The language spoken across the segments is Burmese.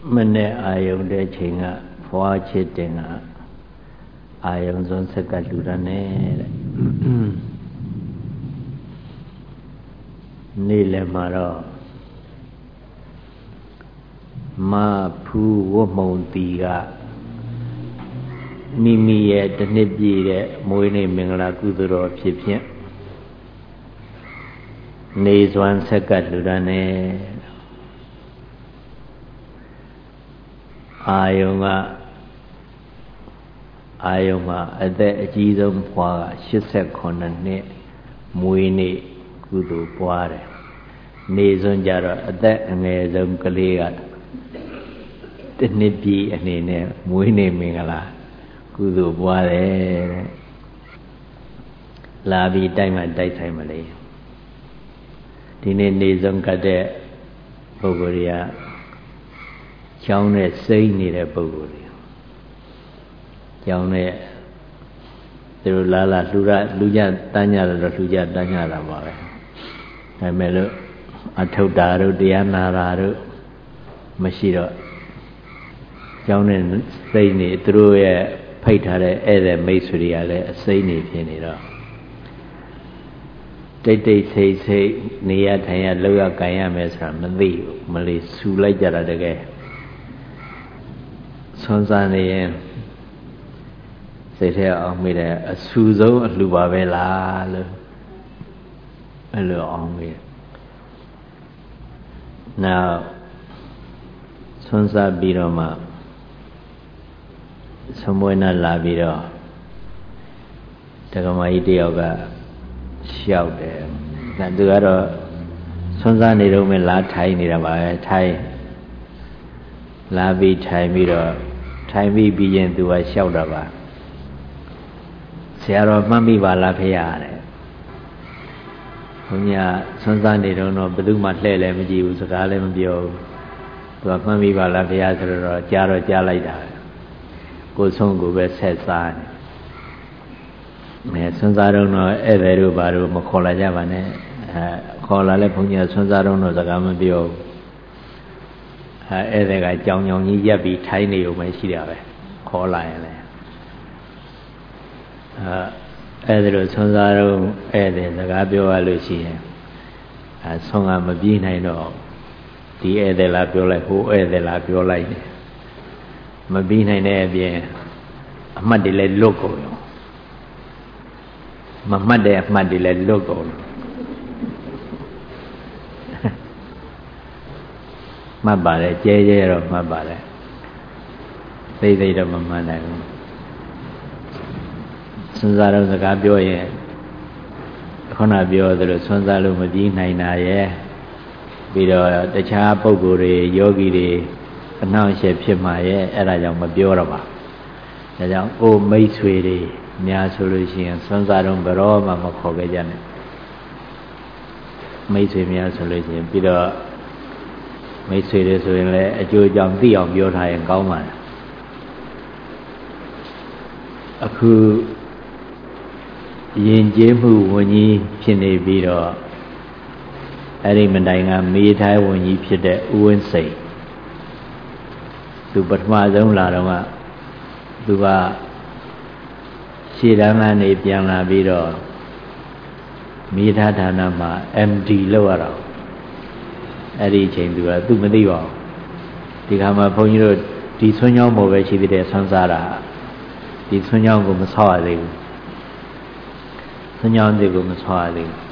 Mane ayong de chinga phwa chitinga ayong zon sakadurane nile maro ma phu womong ga mimi ye tanit pi de mwe nei mingala kudu ro phit phit ne zwan sakadurane ayong ma aသက်အကြီးဆုံးဖွားက89နှစ်မွေးနေ့ကုသိုလ်ပွားတယ်နေစွန်းကြတော့အသက်အငယ်ဆုံးကလေးကတစ်နှစ်ပြည့်အနေနဲ့မွေးနေ့မင်္ဂလာကုသိုလ်ပွားတယ်တဲ့လာပြီးတိုက်မှတိုက်ဆိုင်မလေးဒီနေ့နေစွန်းကတဲ့ပုဂ္ဂိုလ်တွေကကျောင်းနဲ့စိမ့်နေတဲ့ပုဂ္ဂိုလ်တွေကျောင်းနဲ့သူတို့လာလူကြတန်းကြတယ်တော့လူကြတန်းကြတာပါပဲဒါပေမဲ့လို့အထုတာတို့တရားနာတာတို့မရှိတော့ကျောင်းနဲ့စိမ့်နေသူတို့ရဲ့ဖိတ်ထားတဲ့ဧည့်သည်မိတ်ဆွေတွေကလည်းအစိမ့်နေဖြစ်နေတော့တိတ်ဆိတ်နေရထိုင်ရလောက်ရကန်ရမယ်ဆိုတာမသိဘူးမလေးဆူလိုက်ကြတာတကယ်ဆွမ်းစားနေရင်စိတ်ထဲအောင်မိတယ်အဆူဆုံးအလှပါပဲလားလို့အဲ့လိုအောင်မိနောက်ဆွမ်းစားပြီးတော့မှသမွေးနာလာပြီးတော့တက္ကမကြီးတယောက်ကလျှောက်တယ်သူကတော့ဆွမ်းစားနေတော့မှလာထိုင်နေတာပါပဲထိုင်လာပြီးထိုင်ပြီးတော့ထိုင်ပြီးရင်သူကလျှောက်တာပါဆရာတော်မှတ်မိပါလားဖေရတဲ့ဘုရားဆွမ်းစားနေတော့ဘယ်သူမှလှည့်လည်းမကြည့်ဘူးစကားလည်းမပြောဘူးသူကမှတ်မိပါလားဖေရဆိုတော့ကြားလိုက်တာကိုယ်ဆုံးကိုပဲဆက်စားနေဆွမ်းစားတော့ဧည့်သည်တို့ဘာလို့မခေါ်လာကြပါနဲ့ခေါ်လာလဲဘုရားဆွမ်းစားတော့စကားမပြောဘူးဧည့်သည်ကကြောင်ကြီးရက်ပြီးထိုင်းနေုံပဲရှိတာပဲခေါ်လာရင်လည်းဧည့်သည်တို့ဆွမ်းစားတော့ဧည့်သည်စကားပြောရလို့ရှိရင်ဆွမ်းကမပြေးနိုင်တော့ဒီဧည့်သည်လားပြောလိုက်ဟိုဧည့်သည်လားပြောလိုက်တယ်မပြီးနိုင်တဲ့အပြင်အမှတ်တွေလည်းလွတ်ကုန်ရောမမှတ်တဲ့အမှတ်တွေလည်းလွတ်ကုန်မှတ်ပါတယ်ကျဲတော့မှတ်ပါတယ်သိတော့မမှန်နိုင်ဘူးဆွမ်းစားတော့စကားပြောရင်ခုနပြောသလိုဆွမ်းစားလို့မပြီးနိုင်တာရဲ့ပြီးတော့တခြားပုဂ္ဂိုလ်တွေယောဂီတွေအနှောင့်အယှက်ဖြစ်မှာရဲ့အဲ့ဒါကြောင့်မပြောတော့ပါဒါကြောင့်အိုမိတ်ဆွေတွေများဆိုလို့ရှိရင်ဆွမ်းစားတော့ဘယ်တော့မှမခေါ်ခဲ့ကြနဲ့မိတ်ဆွေများဆိုလို့ရှိရင်ပြီးတော့မိတ်ဆွေတွေဆိုရင်လည်းအကျိုးအကြောင်းသိအောင်ပြောထားရင်ကောင်းပါတယ်အခုယဉ်ကျေးမှုဝန်ကြီးဖြစ်နေပြီးတော့အဲ့ဒီမတိုင်ကမေထိုင်းဝန်ကြီးဖြစ်တဲ့ဦးဝင်းစိန်သူပထမဆုံးလာတော့ကသူကရှေ့တန်းကနေပြန်လာပြီးတော့မေထားဌာနမှာ MD လောက်ရတော့အဲ့ဒီအချိန်သူမသိပါဘူးဒီခါမှာဘုန်းကြီးတို့ဒီဆွမ်းကြောင်းပေါ်ပဲရှိသေးတယ်ဆွမ်းစားတာဒီဆွမ်းကြောင်းကိုမဆောက်ရသေးဘူးဆွမ်းကြောင်းတွေကိုမဆောက်ရသေးဘူး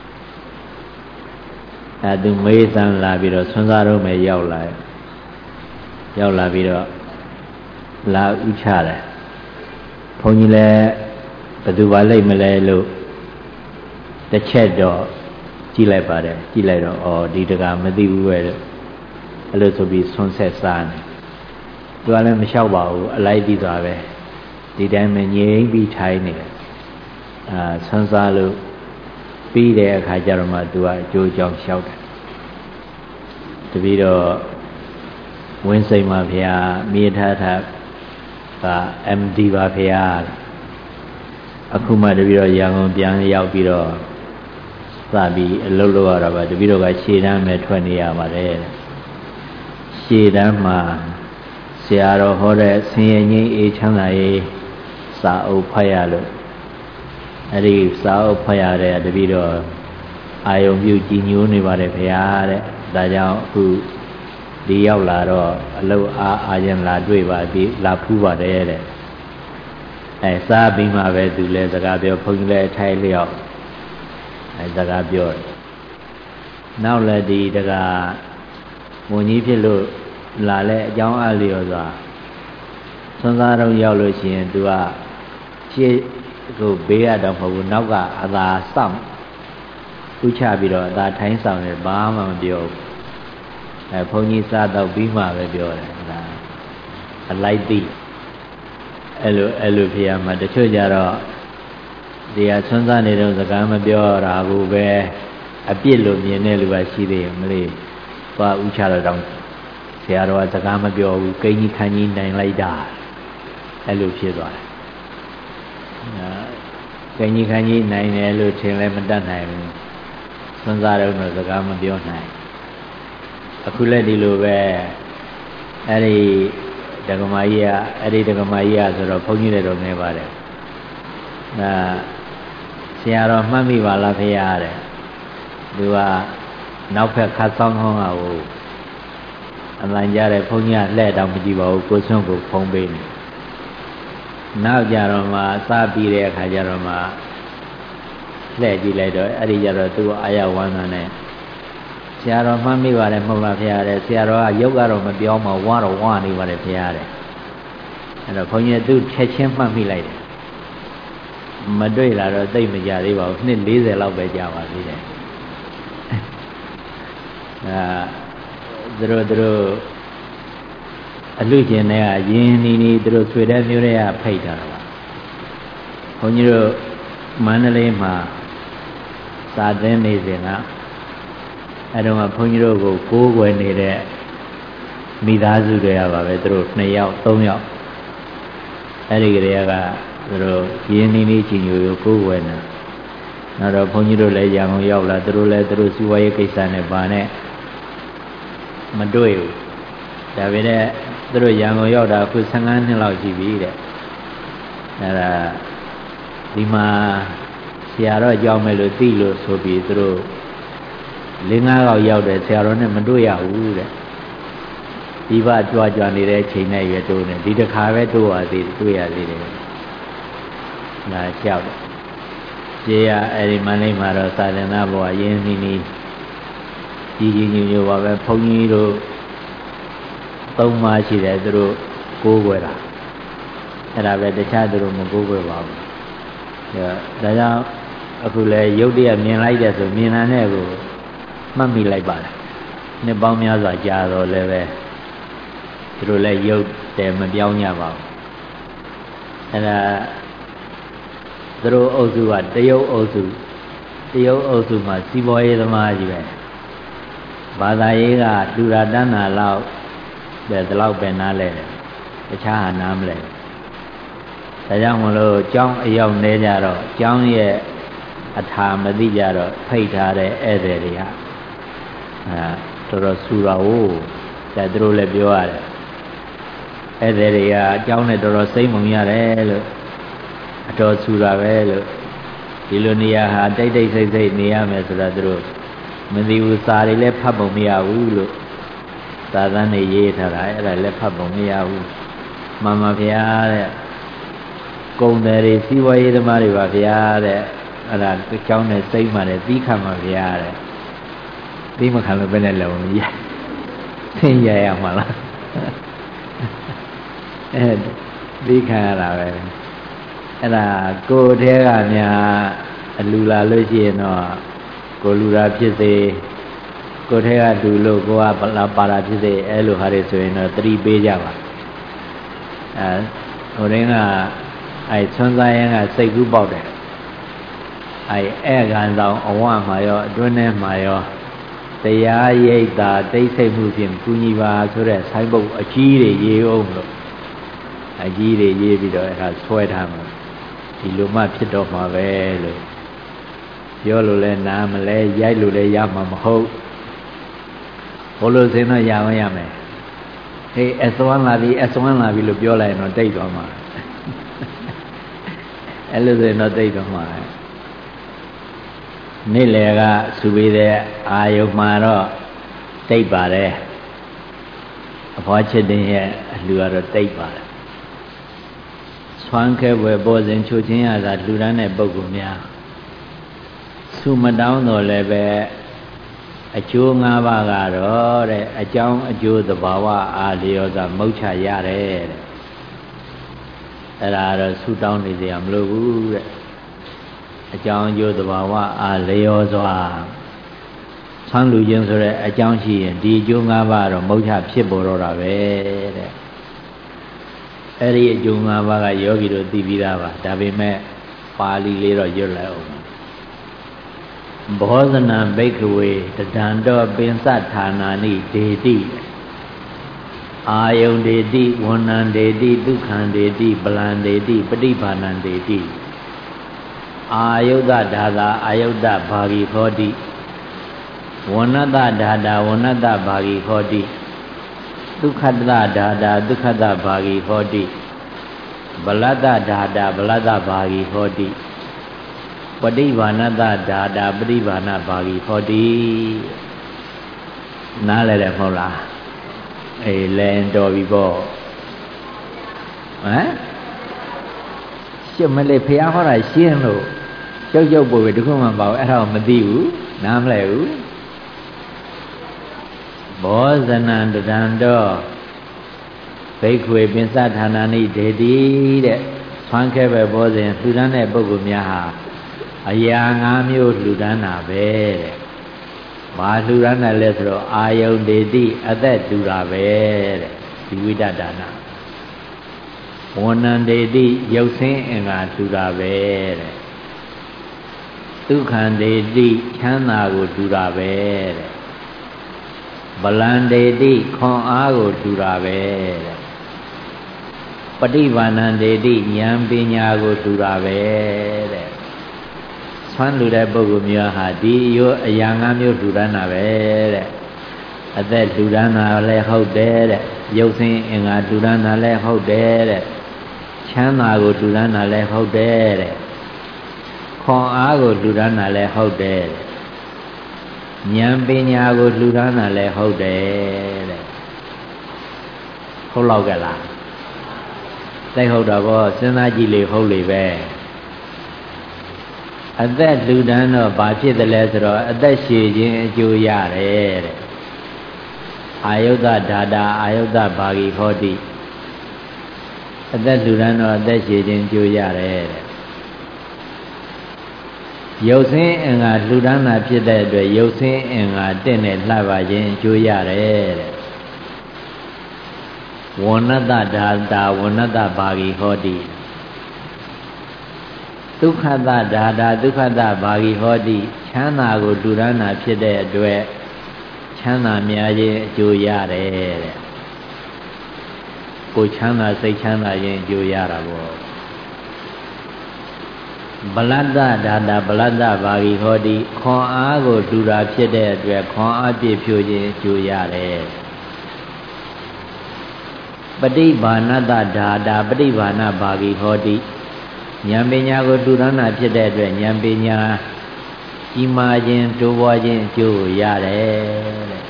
သူမေးစမ်းလာပြီးတော့ဆွမ်းစားတော့မယ်ရောက်လာပြီးတော့လာဥချတယ်ဘုန်းကြီးလည်းဘယ်သူပါလိမ့်မလဲလို့တစ်ချက်တော့ကြည့်လိုက်ပါတယ်ကြည့်လိုက်တော့ဒီတကမသိဘူးပဲအဲ့လိုဆိုပြီးဆွန်းဆက်စားနေသူကလည်းမလျှောက်ပါဘူးအလိုက်ပြီးသွားပဲဒီတိုင်းမှငြိမ်ပြီးထိုင်နေတယ်ဆွန်းစားလို့ပြီးတဲ့အခါကျတော့မှသူကအကျိုးအကြောင်းလျှောက်တယ်တပီတော့ဝင်းစိန်ပါဗျာမြေထားက MD ပါဗျာအခုမှတပီတော့ရန်ကုန်ပြန်ရောက်ပြီးတော့စပြီးအလုပ်လုပ်ရတာပါတပီတော့ကရှေ့တန်းမဲ့ထွက်နေရပါတယ်ရှေ့တန်းမှာဆရာတော်ဟောတဲ့ဆင်းရဲငြိမ်းအေးချမ်းသာရေးစာအုပ်ဖတ်ရလို့အဲ့ဒီစာအုပ်ဖတ်ရတဲ့တပည့်တော်အာယုံပြုကြည်ညိုနေပါတယ်ဗျာတဲ့ဒါကြောင့်အခုဒီရောက်လာတော့အလုအားခြင်းလာတွေ့ပါပြီလာဖူးပါတယ်တဲ့အဲစားပြီးမှပဲသူလဲစကားပြောဘုန်းကြီးလည်းထိုင်လျောက်အဲစကားပြောတယ်နောက်လည်းဒီတကမွန်ကြီးဖြစ်လို့လာလဲအကြောင်းအားလျော်စွာဆွမ်းစားတော့ရောက်လို့ရှိရင်သူကရှေ့ကိုဘေးရတော့မဟုတ်ဘူးနောက်ကအသာစောင့်ဥချပြီးတော့အသာထိုင်းဆောင်တယ်ဘာမှမပြောဘူးအဲဘုန်းကြီးစားတော့ပြီးမှပဲပြောတယ်ဒါအလိုက်သိအဲ့လိုဖြစ်ရမှာတချို့ကြတော့ဒီဟာဆွမ်းစားနေတော့စကားမပြောတာဘူးပဲအပြစ်လို့မြင်တဲ့လူကရှိသေးတယ်မလေးသွားဥချတော့တောင်ဆရာတော်ကစကားမပြောဘူးကိန်းကြီးခန်းကြီးနိုင်လိုက်တာအဲ့လိုဖြစ်သွားတယ်ကိန်းကြီးခန်းကြီးနိုင်တယ်လို့ထင်လည်းမတတ်နိုင်ဘူးဆွမ်းစားတော့စကားမပြောနိုင်အခုလည်းဒီလိုပဲအဲ့ဒီဒကမာကြီးကဆိုတော့ဘုန်းကြီးတွေတော့နေပါတယ်ဆရာတော်မှတ်မိပါလားဖေရတဲ့သူကနောက်ဖက်ခတ်ဆောင်ခေါင်းကကိုအမှန်ကြတဲ့ဘုန်းကြီးကလှဲ့တော့မကြည့်ပါဘူးကိုစွန့်ကိုဖုံးပေးနေနောက်ကြတော့မှစပြီးတဲ့အခါကျတော့မှလှဲ့ကြည့်လိုက်တော့အဲ့ဒီကြတော့သူ့အာရဝမ်းသာနဲ့ဆရာတော်မှတ်မိပါတယ်မဟုတ်လားဖေရတဲ့ဆရာတော်ကရုပ်ကတော့မပြောမှဝါတော့ဝါနေပါတယ်ဖေရတဲ့အဲ့တော့ဘုန်းကြီးသူ့ချက်ချင်းမှတ်မိလိုက်တယ်မတွေ့လာတော့သိမကြသေးပါဘူးနှစ်40လောက်ပဲကြာပါသေးတယ်သူတို့အလူကျင်တွေကရင်းနီသူတို့ဆွေတဲ့မျိုးတွေကဖိတ်တာပါဘုန်းကြီးတို့မန္တလေးမှာစာသင်နေစဉ်ကအဲ့တော့ဘုန်းကြီးတို့ကိုကိုးကွယ်နေတဲ့မိသားစုတွေကပါပဲသူတို့2ယောက်3ယောက်အဲ့ဒီကလေးကသူတို့ရင်းနီချီညိုကိုးကွယ်နေနောက်တော့ဘုန်းကြီးတို့လည်းရန်ကုန်ရောက်လာသူတို့လည်းသူတို့စီဝါရေးကိစ္စနဲ့ပါနဲ့မတွေ့ဘူးဒါပေမဲ့သူတို့ရန်ကုန်ရောက်တာအခု15နှစ်လောက်ရှိပြီတဲ့အဲ့ဒါဒီမှာဆရာတော်ကြောင်းမယ်လို့သိလို့ဆိုပြီးသူတို့4-5ယောက်ရောက်တယ်ဆရာတော်နဲ့မတွေ့ရဘူးတဲ့ဒီဘကြွကြွနေတဲ့ချိန်နဲ့ရွယ်တိုးနေဒီတစ်ခါပဲတိုးရသေးတွေ့ရသေးတယ်ဒါကြောက်တယ်ကျေးရအဲ့ဒီမန္တလေးမှာတော့သာသနာ့ဘဝရင်းနှီးနှီးကြီးညိုညိုပါပဲဘုန်းကြီးတို့3ပါးရှိတယ်သူတို့ကိုးကွယ်တာအဲ့ဒါပဲတခြားသူတို့မကိုးကွယ်ပါဘူးဒါကြောင့်အခုလဲရုပ်တရက်မြင်လိုက်တဲ့ဆိုမြင်လာတဲ့ကိုမှတ်မိလိုက်ပါတယ်နှစ်ပေါင်းများစွာကြာတော့လည်းပဲသူတို့လည်းရုပ်တယ်မပြောင်းကြပါဘူးအဲ့ဒါသူတို့အုပ်စုကတရုတ်အုပ်စုမှာစီးပွားရေးသမားကြီးပဲဘာသာရေးကလူရာတန်းတာလောက်ပဲဒီလောက်ပဲနားလဲတယ်တခြားဟာနားမလဲဒါကြောင့်မလို့ကျောင်းအရောက်နေကြတော့ကျောင်းရဲ့အထာမသိကြတော့ဖိတ်ထားတဲ့ဧည့်သည်တွေကတော်တော်ဆူတာဟုတ်ဒါသူတို့လည်းပြောရတယ်ဧည့်သည်တွေကအကျောင်းနဲ့တော်တော်စိတ်မုံရတယ်လို့အတော်ဆူတာပဲလို့ဒီလိုနေရာဟာတိတ်တိတ်ဆိတ်ဆိတ်နေရမယ်ဆိုတာသူတို့မသိဘူးစာတွေလည်းဖတ်ပုံမရဘူးလို့သာသနာ့ရေးထားတာအဲ့ဒါလည်းဖတ်ပုံမရဘူးမှန်ပါဗျာတဲ့ကုံတယ်တွေစီးပွားရေးသမားတွေပါဗျာတဲ့အဲ့ဒါကျောင်းနဲ့စိတ်မှလည်းသီးခံပါဗျာတဲ့သီးမခံလို့ပဲနဲ့လုံရသင်ရရမှာလားသီးခံရတာပဲအဲ့ဒါကိုယ်ထဲကများအလူလာလို့ရှိရင်တော့ကိုလူရာဖြစ်စေကိုယ်ထဲကလူလို့ကိုကပါတာဖြစ်စေအဲ့လိုဟာတွေဆိုရင်တော့သတိပေးကြပါဟိုတင်းကအဲ့ဆွမ်းစားရင်ကစိတ်ကူးပေါက်တယ်အဲ့ခံဆောင်အဝမှာရောအတွင်းထဲမှာရောတရားရိပ်တာတိတ်ဆိတ်မှုဖြင့်ကုညီပါဆိုတဲ့ဆိုင်းပုတ်အကြီးတွေရေးအောင်လို့အကြီးတွေရေးပြီးတော့အဲ့ဒါဆွဲထားမှာဒီလိုမှဖြစ်တော့မှာပဲလို့ပြောလို့လဲနားမလဲရိုက်လို့လဲရမှာမဟုတ်ဘလို့စင်တော့ရအောင်ရမယ်ဟေး S1 လာပြီ S1 လာပြီလို့ပြောလိုက်ရင်တော့တိတ်သွားမှာအဲ့လိုဆိုရင်တော့တိတ်သွားမှာနေ့လယ်ကစူပေးတဲ့အာယုံမှာတော့တိတ်ပါတယ်အဖွားချစ်တဲ့ရဲ့အလှကတော့တိတ်ပါတယ်ဆွမ်းခဲွယ်ပေါ်စဉ်ချိုချင်းရတာလှူဒန်းတဲ့ပုဂ္ဂိုလ်များဆုမတောင်းတော့လည်းပဲအကျိုး၅ပါးကတော့တဲ့အကြောင်းအကျိုးသဘာဝအားလျော်စွာမုတ်ချရတယ်တဲ့အဲ့ဒါတော့ဆုတောင်းနေစရာမလိုဘူးတဲ့အကြောင်းအကျိုးသဘာဝအားလျော်စွာဆန်းလူခြင်းဆိုတဲ့အကြောင်းရှိရင်ဒီအကျိုး၅ပါးတော့မုတ်ချဖြစ်ပေါ်တော့တာပဲတဲ့အဲ့ဒီအကျိုး၅ပါးကယောဂီတို့သိပြီးသားပါဒါပေမဲ့ပါဠိလေးတော့ရွတ်လိုက်အောင်ဘောဇနံဘိက္ခဝေတဒံတောပင်စဌာနာနိဒေတိအာယုန်ဒေတိဝဏ္ဏံဒေတိဒုက္ခံဒေတိပလံဒေတိပฏิဘာဏံဒေတိအာယုဒ္ဒဒါသာအာယုဒ္ဒဘာဂီဟောတိဝဏ္ဏတဒါတာဝဏ္ဏတဘာဂီဟောတိဒုက္ခတဒါတာဒုက္ခတဘာဂီဟောတိဗလတဒါတာဗလတဘာဂီဟောတိပฏิဘာဏတဒါတာပฏิဘာဏဘာဂီဟောတိနားလဲတယ်မဟုတ်လားအေးလဲတော်ပြီပေါ့ဟမ်ရှင်းမလေးဖះဟောတာရှင်းလို့ကျုပ်ပို့ပဲတခုမှမပါဘူးအဲ့ဒါမသိဘူးနားမလဲဘူးဘောဇနံတဒံတောဘိက္ခွေပင်စဌာနာနိဒေတိတဲ့ဆွမ်းခဲပဲဘောဇင်လှူဒန်းတဲ့ပုဂ္ဂိုလ်များဟာအရာ၅မျိုးလှူဒန်းတာပဲတဲ့ဘာလှူဒန်းတယ်လဲဆိုတော့အာယုန်ဒေတိအသက်တူတာပဲတဲ့ဒီဝိဒဒါနဝဏ္ဏံဒေတိရုပ်ဆင်းအင်္ဂါတူတာပဲတဲ့ဒုက္ခံဒေတိချမ်းသာကိုတူတာပဲတဲ့ဗလံဒေတိခွန်အားကိုတူတာပဲတဲ့ပฏิဘာဏံဒေတိဉာဏ်ပညာကိုတူတာပဲတဲ့ဆွမ်းလူတဲ့ပုဂ္ဂိုလ်မျိုးဟာဒီရိုးအရာ၅မျိုးလူဒန်းတာပဲတဲ့အသက်လူဒန်းတာလည်းဟုတ်တယ်တဲ့ရုပ်ဆင်းအင်္ဂါလူဒန်းတာလည်းဟုတ်တယ်တဲ့ချမ်းသာကိုလူဒန်းတာလည်းဟုတ်တယ်တဲ့ခွန်အားကိုလူဒန်းတာလည်းဟုတ်တယ်တဲ့ဉာဏ်ပညာကိုလူဒန်းတာလည်းဟုတ်တယ်တဲ့ဟုတ်တော့ကြလားသိဟုတ်တော့ဘောစဉ်းစားကြည့်လေဟုတ်လေပဲအသက်လူဒန်းတော့ဘာဖြစ်တယ်လဲဆိုတော့အသက်ရှည်ခြင်းအကျိုးရတယ်တဲ့အာယုဒ္ဒဒါတာအာယုဒ္ဒဘာဂီဟောတိအသက်လူဒန်းတော့အသက်ရှည်ခြင်းအကျိုးရတယ်တဲ့ရုပ်ဆင်းအင်္ဂါလူဒန်းတာဖြစ်တဲ့အတွက်ရုပ်ဆင်းအင်္ဂါတင့်နဲ့လှပါခြင်းအကျိုးရတယ်တဲ့ဝဏ္ဏတဒါတာဝဏ္ဏတဘာဂီဟောတိဒုက္ခတဒါတာဒုက္ခတဘာဂီဟောတိချမ်းသာကိုလူဒန်းတာဖြစ်တဲ့အတွက်ချမ်းသာများခြင်းအကျိုးရတယ်တဲ့ကိုချမ်းသာစိတ်ချမ်းသာခြင်းအကျိုးရတာပေါ့ဗလတ္တဒါတာဗလတ္တဘာဂီဟောတိခွန်အားကိုလူတာဖြစ်တဲ့အတွက်ခွန်အားပြည့်ဖြိုးခြင်းအကျိုးရတယ်ပฏิဘာဏတဒါတာပฏิဘာဏဘာဂီဟောတိဉာဏ်ပညာကိုတူရဏဖြစ်တဲ့အတွက်ဉာဏ်ပညာကြီးမားခြင်းတိုးပွားခြင်းအကျိုးကိုရတယ်တဲ့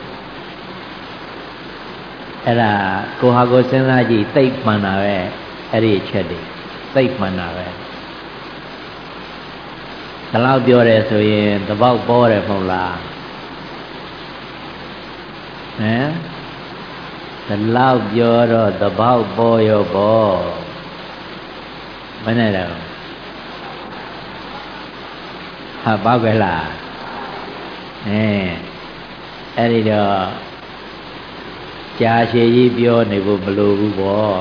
အဲ့ဒါကိုဟာကိုစဉ်းစားကြည့်သိပ်မှန်တာပဲအဲ့ဒီအချက်တွေသိပ်မှန်တာပဲဒီလောက်ပြောတယ်ဆိုရင်သဘောပေါတယ်မဟုတ်လားဟမ်ဒီလောက်ပြောတော့သဘောပေါရောပေါ့မနဲ့တော့ဟာပေါ့ကြလားအဲ့ဒီတော့ကြာရှည်ကြီးပြောနေဖို့မလိုဘူးပေါ့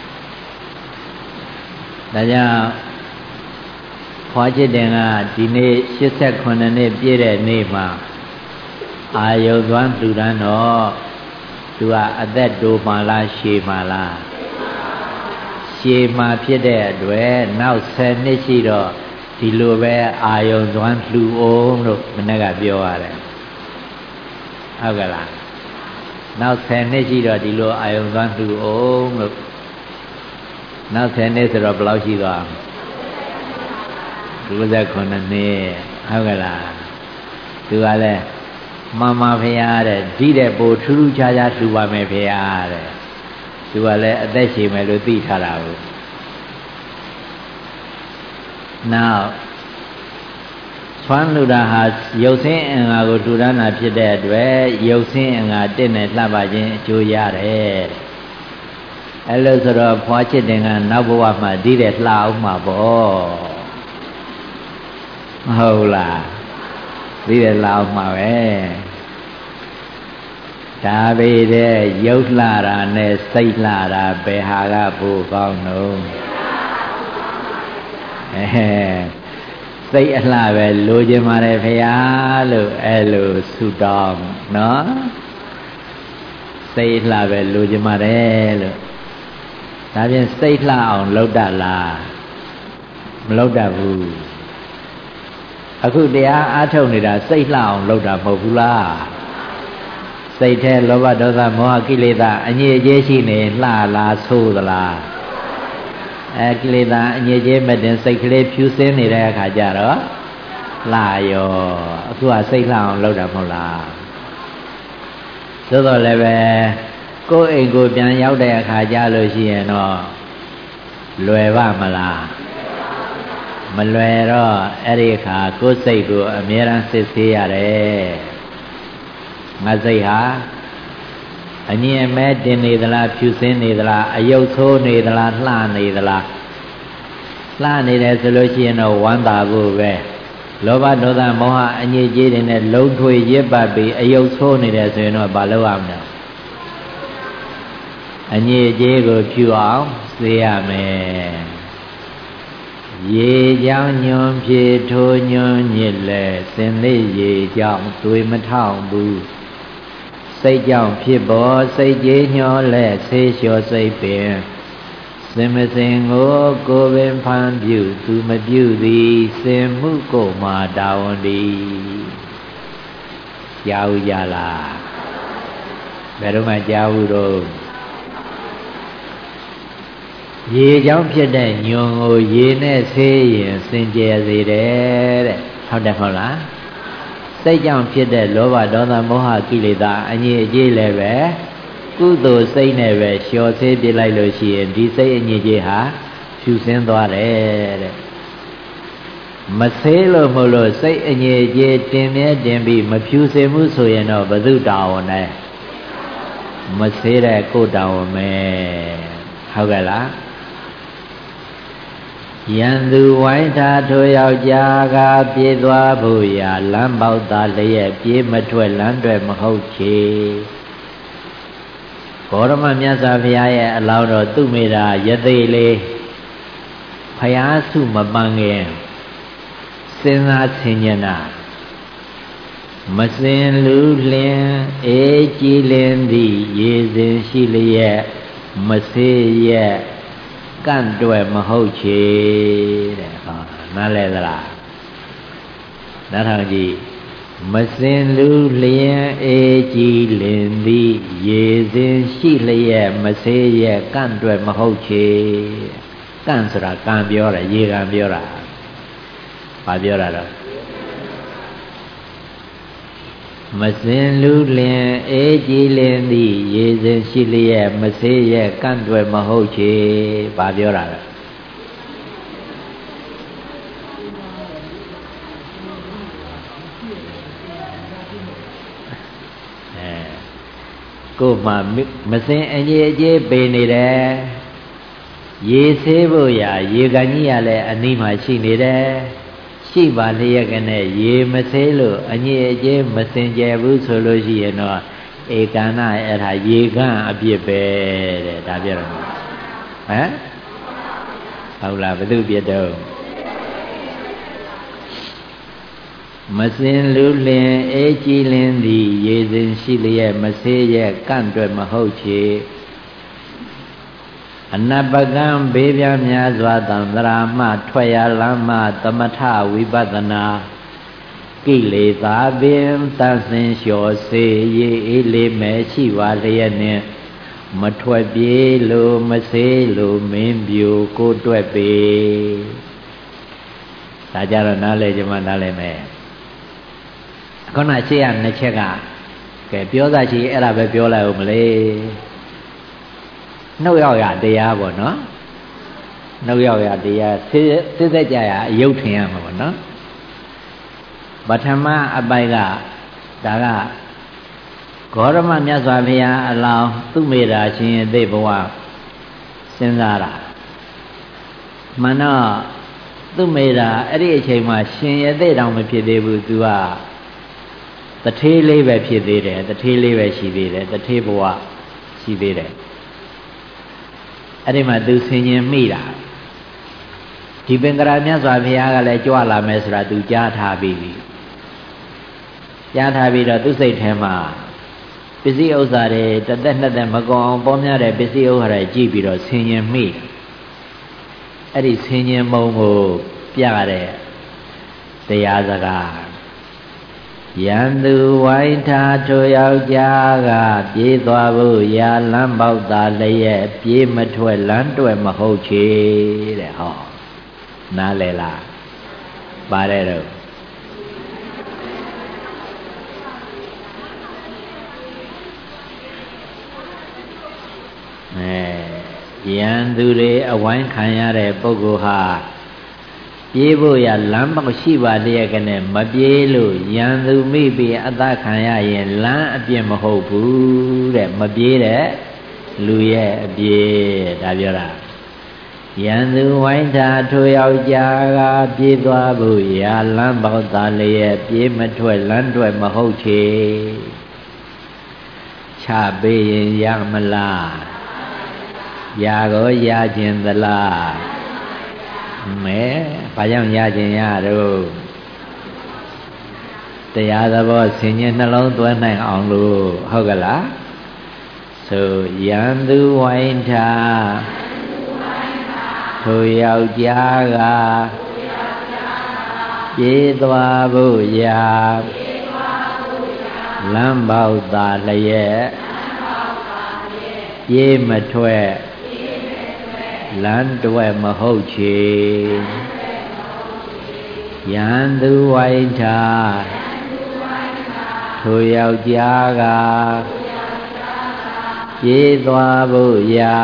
ဒါကြောင့်ဖွားချစ်တင်ကဒီနေ့89နှစ်ပြည့်တဲ့နေ့မှာအာယုံသွမ်းလှူဒန်းတော့သူကအသက်တိုးမှလားရှည်မှလားရှည်မှဖြစ်တဲ့အတွက်နောက်10နှစ်ရှိတော့ဒီလိုပဲအာယုံသွမ်းလှူအောင်လို့မနေ့ကပြောရတယ်ဟုတ်ကလားနောက်10နှစ်ရှိတော့ဒီလိုအာယုံသွားလှူအောင်လို့နောက်10နှစ်ဆိုတော့ဘယ်လောက်ရှိသွား99နှစ်ဟုတ်ကလားသူကလည်းမမဖေရတဲ့ဒီတဲ့ပိုထူးထူးခြားခြားလှူပါမယ်ဖေရတဲ့သူကလည်းအသက်ရှင်မယ်လို့သိထားတာကိုနောက်ဆွမ်းလူတာဟာရုပ်ဆင်းအင်္ဂါကိုထူထမ်းတာဖြစ်တဲ့အတွက်ရုပ်ဆင်းအင်္ဂါတင့်နဲ့လှပခြင်းအကျိုးရတယ်အဲ့လိုဆိုတော့ဖွားချစ်တင်ကနောက်ဘဝမှာဒီတဲ့လှအောင်မှာပေါ့မဟုတ်လားဒီတဲ့လှအောင်မှာပဲဒါပေတဲ့ရုပ်လှတာနဲ့စိတ်လှတာဘယ်ဟာကပိုကောင်းတော့စိတ်အလှပဲလိုချင်ပါတယ်ဖေဟာလို့အဲ့လိုဆုတောင်းနော်စိတ်အလှပဲလိုချင်ပါတယ်လို့ဒါဖြင့်စိတ်လှအောင်လုပ်တတ်လားမလုပ်တတ်ဘူးအခုတရားအားထုတ်နေတာစိတ်လှအောင်လုပ်တာမဟုတ်ဘူးလားစိတ်ထဲလောဘဒေါသမောဟကိလေသာအငြိအကျေးရှိနေလှလားဆိုးသလားကိလေသာအငြိအကျေးမတင်စိတ်ကလေးဖြူစင်းနေတဲ့အခါကျတော့လှရောအခုကစိတ်လှအောင်လုပ်တာမဟုတ်လားသို့တော်လည်းပဲကိုယ်အိမ်ကိုပြန်ရောက်တဲ့အခါကျလို့ရှိရင်တော့လွယ်ပါမလားမလွယ်တော့အဲ့ဒီအခါကိုယ်စိတ်ကိုအမြဲတမ်းစစ်ဆေးရတယ်ငါစိတ်ဟာအငြင်းမဲတင်နေသလားဖြူစင်းနေသလားအယုတ်ဆိုးနေသလားလှနေသလားလှနေတယ်ဆိုလို့ရှိရင်တော့ဝမ်းသာဖို့ပဲလောဘဒေါသမောဟအငြိကြေးတွေနဲ့လုံးထွေရစ်ပတ်ပြီးအယုတ်ဆိုးနေတယ်ဆိုရင်တော့ဘာလုပ်ရမလဲအငြိကြေးကိုဖြူအောင်စေရမယ်ရေကြောင့်ညွန်ဖြေထိုးညွန်ညစ်လဲစင်လေးရေကြောင့်သွေမထောင်ဘူးစိတ်ကြောင့်ဖြစ်ပေါ်စိတ်ကြေးညှောလဲဆေးလျှော်စိတ်ပင်စင်မစင်ကိုပင်ဖန်ပြုသူမပြုသည်စင်မှုကိုမှတာဝန်ဒီကြားဦးကြလားဘယ်တော့မှကြားဘူးတော့ရေကြောင့်ဖြစ်တဲ့ညွန်ကိုရေနဲ့ဆေးရင်စင်ကြယ်စေတယ်တဲ့ဟုတ်တယ်မဟုတ်လားစိတ်ကြောင့်ဖြစ်တဲ့လောဘဒေါသမောဟကိလေသာအငြိအကျေးလည်းပဲကုသိုလ်စိတ်နဲ့ပဲလျှော်ဆေးပြလိုက်လို့ရှိရင်ဒီစိတ်အငြိအကျေးဟာဖြူစင်းသွားတယ်တဲ့မဆေးလို့မဟုတ်လို့စိတ်အငြိအကျေးတင်မြဲတင်ပြီးမဖြူစင်မှုဆိုရင်တော့ဘယ်သူတောင်းလဲမဆေးတဲ့ကိုတောင်းမယ်ဟုတ်ကဲ့လားရန်သူဝိုင်းထားထိုယောက်ျားကပြေးသွားဖို့ရာလမ်းပေါက်သားလျက်ပြေးမထွက်လမ်းတွေမဟုတ်ချေဘောရမမြတ်စွာဘုရားရဲ့အလောင်းတော်သူမေတာယသိလေးဖျားစုမပန်းခင်စဉ်းစားဆင်ញနာမစင်လူလင်းအေးကြည်လင်းသည့်ရေစဉ်ရှိလျက်မဆေးရဲ့ကန့်တွယ်မဟုတ်ချေတဲ့ဟောနားလဲသလားနားထောင်ကြည့်မစင်လူလျင်အေးကြည်လင်သည်ရေစဉ်ရှိလျက်မဆေးရဲ့ကန့်တွယ်မဟုတ်ချေကန့်ဆိုတာကံပြောတာရေကံပြောတာဘာပြောတာတော့မစင်လူလင်အေးကြည်လင်သည်ရေစဉ်ရှိလျက်မဆေးရဲ့ကန့်တွယ်မဟုတ်ချေဘာပြောတာလဲကို့မှာမစင်အကြီးအကျေးပေနေတယ်ရေဆေးဖို့ရာရေကန်ကြီးရလဲအနီးမှာရှိနေတယ်ရှိပါလျက်ကနဲ့ရေမဆေးလို့အညစ်အကြေးမစင်ကြယ်ဘူးဆိုလို့ရှိရင်တော့ဧကန္နအဲ့ဒါရေကန်အပြစ်ပဲတဲ့ဒါပြောတော့ဟမ်ဟုတ်လားဘယ်သူပြစ်တော့မစင်လူလင်အေးကြည်လင်သည်ရေစဉ်ရှိလျက်မဆေးရဲ့ကန့်တွယ်မဟုတ်ချေအနပကံဘေးပြားများစွာသံသရာမှထွက်ရလမ်းမှသမထဝိပဿနာကိလေသာပင်တန်ဆင်းလျှော်စေရေအေးလေးမဲ့ရှိပါလျက်နှင့်မထွက်ပြေးလို့မစေးလို့မင်းပြူကိုတွက်ပေဒါကြတော့နားလဲကြမှာနားလဲမယ်ခုနရှေ့ကနှစ်ချက်ကကဲပြောသားရှိအဲ့ဒါပဲပြောလိုက်ဦးမလဲနှုတ်ရောက်ရတရားပေါ့နော်နှုတ်ရောက်ရတရားစစ်သက်ကြရအယုတ်ထင်ရမှာပေါ့နော်ပထမအပိုက်ကဒါကဂေါရမမြတ်စွာဘုရားအလောင်းသူမေတာရှင်အသိဘဝစဉ်းစားတာမှန်တော့သူမေတာအဲ့ဒီအချိန်မှာရှင်ရသိတောင်မဖြစ်သေးဘူးသူကတထေးလေးပဲဖြစ်သေးတယ်တထေးလေးပဲရှိသေးတယ်တထေးဘဝရှိသေးတယ်အဲ့ဒီမှာသူဆင်ញင်မိတာဒီပင်ကရာမြတ်စွာဘုရားကလည်းကြွလာမယ်ဆိုတာသူကြားထားပြီးကြားထားပြီးတော့သူစိတ်ထဲမှာပစ္စည်းဥစ္စာတွေတစ်သက်နှစ်သက်မကုန်အောင်ပေါများတဲ့ပစ္စည်းဥစ္စာတွေကြည့်ပြီးတော့ဆင်ញင်မိအဲ့ဒီဆင်ញင်မုံကိုပြတဲ့တရားစကားယံသူဝိုင်းထားထိုယောက်ျားကပြေးသွားဖို့ရာလမ်းပေါက်သာလျက်ပြေးမထွက်လမ်းတွယ်မဟုတ်ချေတဲ့ဟောနားလဲလားပါတယ်တော့ယံသူတွေအဝိုင်းခံရတဲ့ပုဂ္ဂိုလ်ဟာပြေးဖို့ရလမ်းပေါက်ရှိပါလျက်ကနေမပြေးလို့ယံသူမိပြီးအသက်ခံရရင်လမ်းအပြည့်မဟုတ်ဘူးတဲ့မပြေးတဲ့လူရဲ့အပြည့်ဒါပြောတာယံသူဝိုင်းတာထိုယောက်ျားကပြေးသွားဖို့ရလမ်းပေါက်သာလျက်ပြေးမထွက်လမ်းတွယ်မဟုတ်ချေချပေးရင်ရမလားရာကိုရခြင်းသလားမဲဘာကြောင့်ရခြင်းရတော့တရားသဘောဆင်ញနှလုံးသွင်းနိုင်အောင်လို့ဟုတ်ကလားဆိုယံသူဝိုင်းထားထိုယောက်ျားကပြေးသွားဖို့ရာလမ်းပေါက်သာလျက်ပြေးမထွက်လမ်းတွယ်မဟုတ်ချေယံသူဝိုင်းထားထိုယောက်ျားကပြေးသွားဖို့ရာ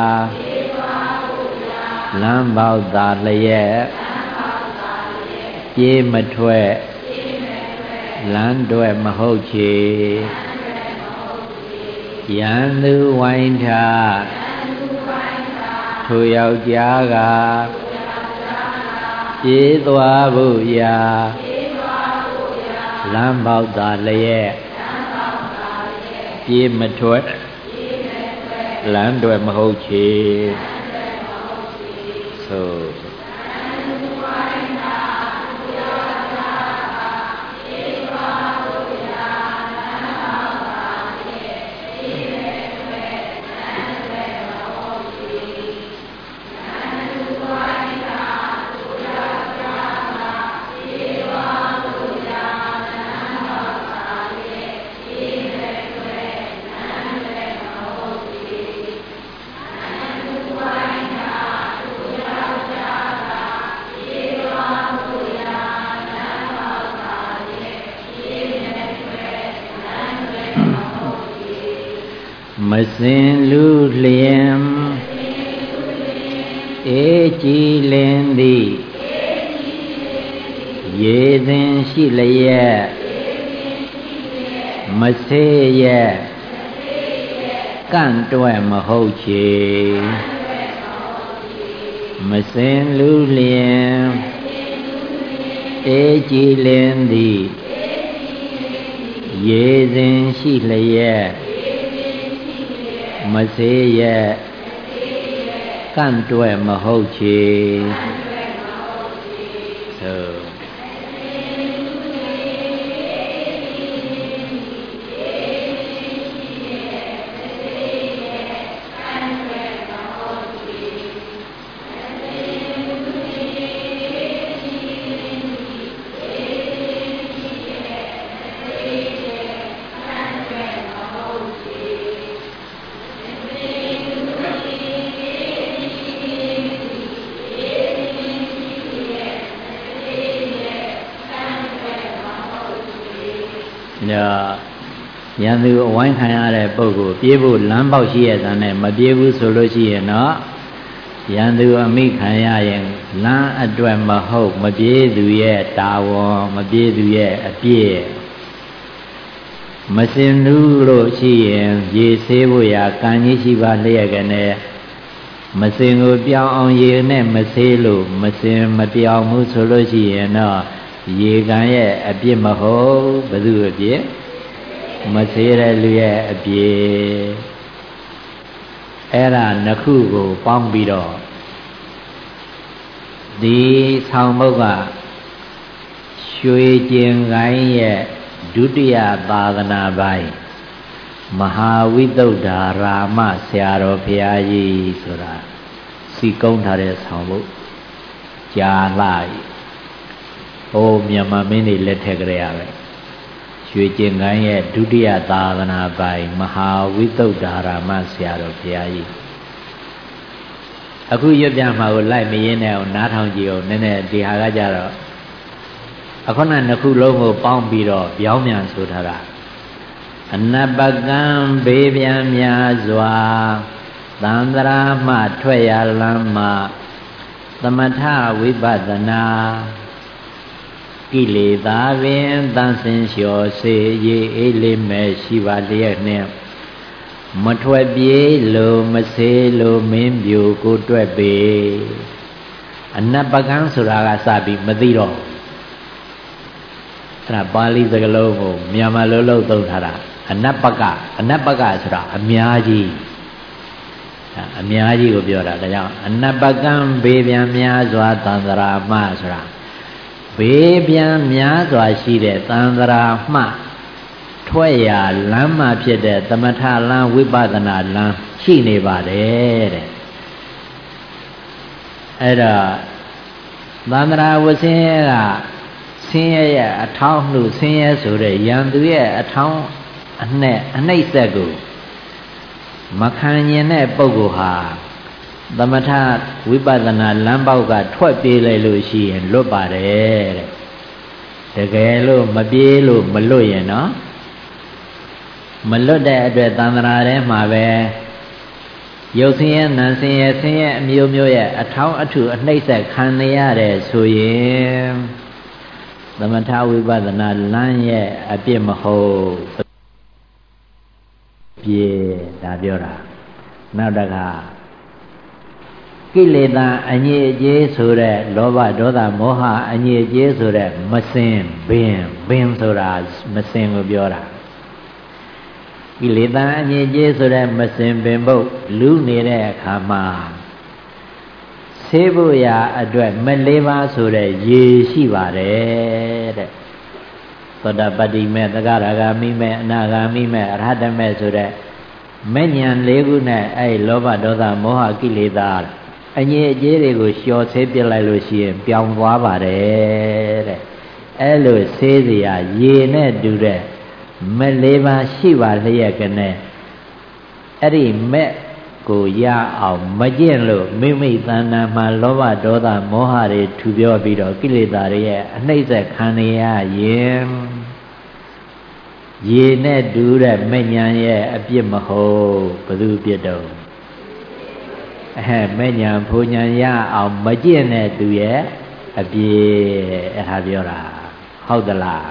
လမ်းပေါက်သာလျက်ပြေးမထွက်လမ်းတွယ်မဟုတ်ချေယံသူဝိုင်းထားထိုယောက်ျားကပြေးသွားဖို့ရာလမ်းပေါက်သာလျက်ပြေးမထွက်လမ်းတွယ်မဟုတ်ချေဆိုမစင်လူလျင်အေးကြည်လင်သည်ရေစဉ်ရှိလျက်မဆေးရဲ့ကန့်တွယ်မဟုတ်ချေမစင်လူလျင်အေးကြည်လင်သည်ရေစဉ်ရှိလျက်မစေးရဲ့ကန့်တွယ်မဟုတ်ချေသို့ရန်သူအဝိုင်းခံရတဲ့ပုဂ္ဂိုလ်ပြေးဖို့လမ်းပေါက်ရှိရတဲ့နဲ့မပြေးဘူးဆိုလို့ရှိရင်တော့ရန်သူအမိခံရရင်လမ်းအတွက်မဟုတ်မပြေးသူရဲ့တာဝန်မပြေးသူရဲ့အပြည့်မစင်ဘူးလို့ရှိရင်ရေဆေးဖို့ရာကံကြီးရှိပါလျက်ကနေမစင်ကိုပြောင်းအောင်ရေနဲ့မဆေးလို့မစင်မပြောင်းဘူးဆိုလို့ရှိရင်တော့ရေကံရဲ့အပြစ်မဟုတ်ဘယ်သူအပြစ်မဆေးတဲ့လူရဲ့အပြစ်အဲ့ဒါနှစ်ခုကိုပေါင်းပြီးတော့ဒီဆောင်မုတ်ကရွှေကျင်ကိုင်းရဲ့ဒုတိယသာသနာပိုင်းမဟာဝိသုဒ္ဓရာမဆရာတော်ဘုရားကြီးဆိုတာစီကုံးထားတဲ့ဆောင်မုတ်ကြာလာဟိုမြန်မာမင်းတွေလက်ထက်ကလေးရပဲရွှေကျင်ကိုင်းရဲ့ဒုတိယသာသနာပိုင်းမဟာဝိသုဒ္ဓရာမဆရာတော်ဘုရားကြီးအခုရွတ်ပြမှာကိုလိုက်မရင်းနဲ့နားထောင်ကြည့်အောင်နည်းနည်းဒီဟာကကြတော့အခုနနှစ်ခုလုံးကိုပေါင်းပြီးတော့ပြောင်းပြန်ဆိုထားတာအနပကံဘေးပြန်များစွာသံဃာမှထွက်ရလမ်းမှသမထဝိပဿနာကိလေသာပင်တန်ဆင်းလျှော်စေရေအေးလေးမဲ့ရှိပါလျက်နှင့်မထွက်ပြေးလို့မဆေးလို့မင်းပြူကိုတွက်ပေအနပကံဆိုတာကစပြီးမသိတော့အဲ့ဒါပါဠိစကားလုံးကိုမြန်မာလိုသုံးထားတာအနပကဆိုတာအများကြီးကိုပြောတာဒါကြောင့်အနပကံဘေးပြန်များစွာသံဃာမှဆိုတာဘေးပြန်များစွာရှိတဲ့သံဃာမှထွက်ရလမ်းမှဖြစ်တဲ့သမထလမ်းဝိပဿနာလမ်းရှိနေပါတယ်တဲ့အဲ့ဒါသံဃာဝဆင်းရဲကဆင်းရဲရဲ့အထောင်းနှုဆင်းရဲဆိုတဲ့ရန်သူရဲ့အထောင်းအနှိမ့်ဆက်ကိုမခံရင်တဲ့ပုဂ္ဂိုလ်ဟာသမထဝိပဿနာလမ်းပေါက်ကထွက်ပြေးလိုက်လို့ရှိရင်လွတ်ပါတယ်တဲ့တကယ်လို့မပြေးလို့မလွတ်ရင်နော်မလွတ်တဲ့အတွက်သံဃာထဲမှာပဲရုပ်ဆင်းရဲနာမ်ဆင်းရဲဆင်းရဲအမျိုးမျိုးရဲ့အထောင်းအထုအနှိမ့်ဆက်ခံနေရတယ်ဆိုရင်သမထဝိပဿနာလမ်းရဲ့အပြစ်မဟုတ်ပြေဒါပြောတာနောက်တခါကိလေသာအညစ်အကြေးဆိုတဲ့လောဘဒေါသမောဟအညစ်အကြေးဆိုတဲ့မစင်ဘင်ဆိုတာမစင်ကိုပြောတာကိလေသာအညစ်အကြေးဆိုတဲ့မစင်ပင်ဘုတ်လူနေတဲ့အခါမှာဆေးဖို့ရာအတွက်မလေးပါဆိုတဲ့ရေရှိပါတယ်တဲ့သောတာပတ္တိမေသဂရဂါမိမေအနာဂါမိမေအရဟတမေဆိုတဲ့မဲ့ဉာဏ်၄ခုနဲ့အဲ့လောဘဒေါသမောဟကိလေသာအငြိအကျေးတွေကိုလျှော်ဆေးပြလိုက်လို့ရှိရင်ပြောင်းသွားပါတယ်တဲ့အဲ့လိုဆေးစရာရေနဲ့တူတဲ့မလေးပါရှိပါလျက်ကနဲ့အဲ့ဒီမဲ့ကိုရအောင်မကျင့်လို့မိမိတဏ္ဍာမှာလောဘဒေါသမောဟတွေထူပြောပြီးတော့ကိလေသာတွေရဲ့အနှိမ့်ဆက်ခံရရင်ရေနဲ့တူတဲ့မဲ့ညာရဲ့အပြစ်မဟုတ်ဘယ်သူပြစ်တော့မဲ့ညာဘုံညာရအောင်မကျင့်တဲ့သူရဲ့အပြစ်အဲ့ဒါပြောတာဟုတ်သလား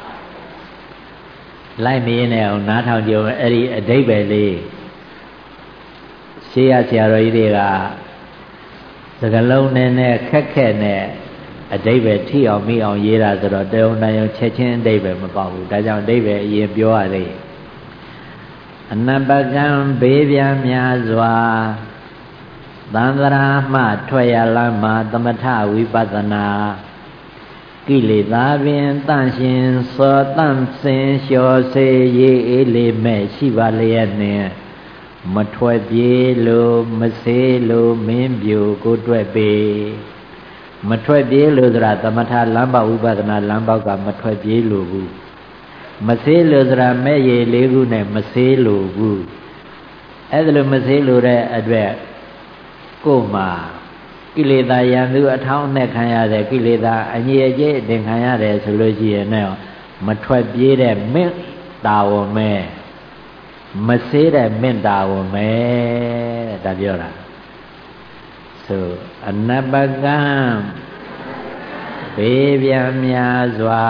လိုက်မင်းနဲ့အောင်နားထောင်ကြည့်အဲ့ဒီအဓိပ္ပာယ်လေးရှေးရဆရာတော်ကြီးတွေကစကလုံးနဲ့ခက်နဲ့အဓိပ္ပာယ်ထိအောင်မိအောင်ရေးတာဆိုတော့တယုံတယုံချက်ချင်းအဓိပ္ပာယ်မပေါက်ဘူးဒါကြောင့်အဓိပ္ပာယ်အရင်ပြောရသေးအနပကံဘေးပြန်များစွာသံဃာမှထွက်ရလမ်းမှာသမထဝိပဿနာကိလေသာပင်တန့်ရှင်စောတန့်စင်လျှော်စေရေအေးလေးမဲ့ရှိပါလျက်နှင့်မထွက်ပြေးလို့မဆေးလို့မင်းပြူကိုတွက်ပေမထွက်ပြေးလို့ဆိုတာသမထလမ်းပေါက်ဝိပဿနာလမ်းပေါက်ကမထွက်ပြေးလို့ဘူးမဆေးလို့ဆိုတာမဲ့ရည်လေးခုနဲ့မဆေးလို့ဘူးအဲ့ဒါလို့မဆေးလို့တဲ့အတွက်ကိုယ်မှာကိလေသာရန်သူအထောင်းနဲ့ခံရတဲ့ကိလေသာအငြိအကျေးတင်ခံရတယ်ဆိုလို့ရှိရင်တော့မထွက်ပြေးတဲ့မင်းတာဝန်မဲမဆေးတဲ့မင်းတာဝန်မဲဒါပြောတာဆိုအနပကံဘေးပြန်များစွာ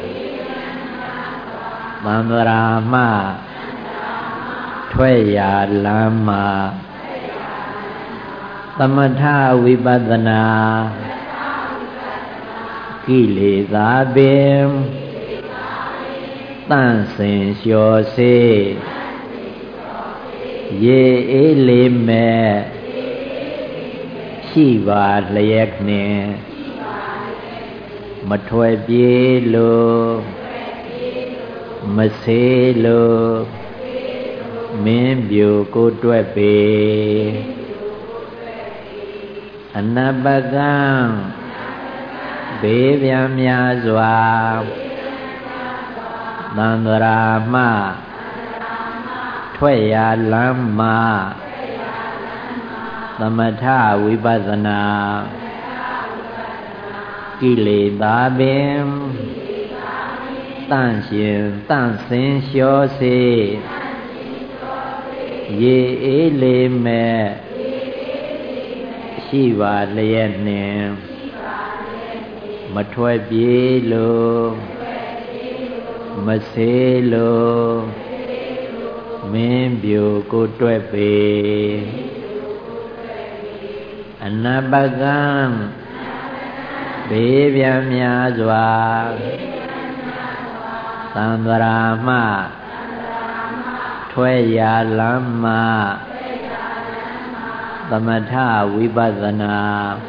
သံဃာမထွက်ရာလမ်းမှာသမထဝိပဿနာကိလေသာပင်တန့်စင်လျှော်စေရေအေးလေးမဲ့ရှိပါလျက်နှင့်မထွက်ပြေးလို့မဆေးလို့မင်းပြူကိုတွက်ပေအနပကံဘေးပြန်များစွာသံဃာမထွက်ရာလမ်းမှာသမထဝိပဿနာကိလေသာပင်တန့်ရှင်တန့်စင်လျှော်စေရေအေးလေးမဲ့ရှိပါလျက်နှင့်မထွက်ပြေးလို့မဆေးလို့မင်းပြူကိုတွက်ပေအနပကံဘေးပြန်များစွာသံဃာမထွက်ရာလမ်းမှာသမထဝိပဿနာ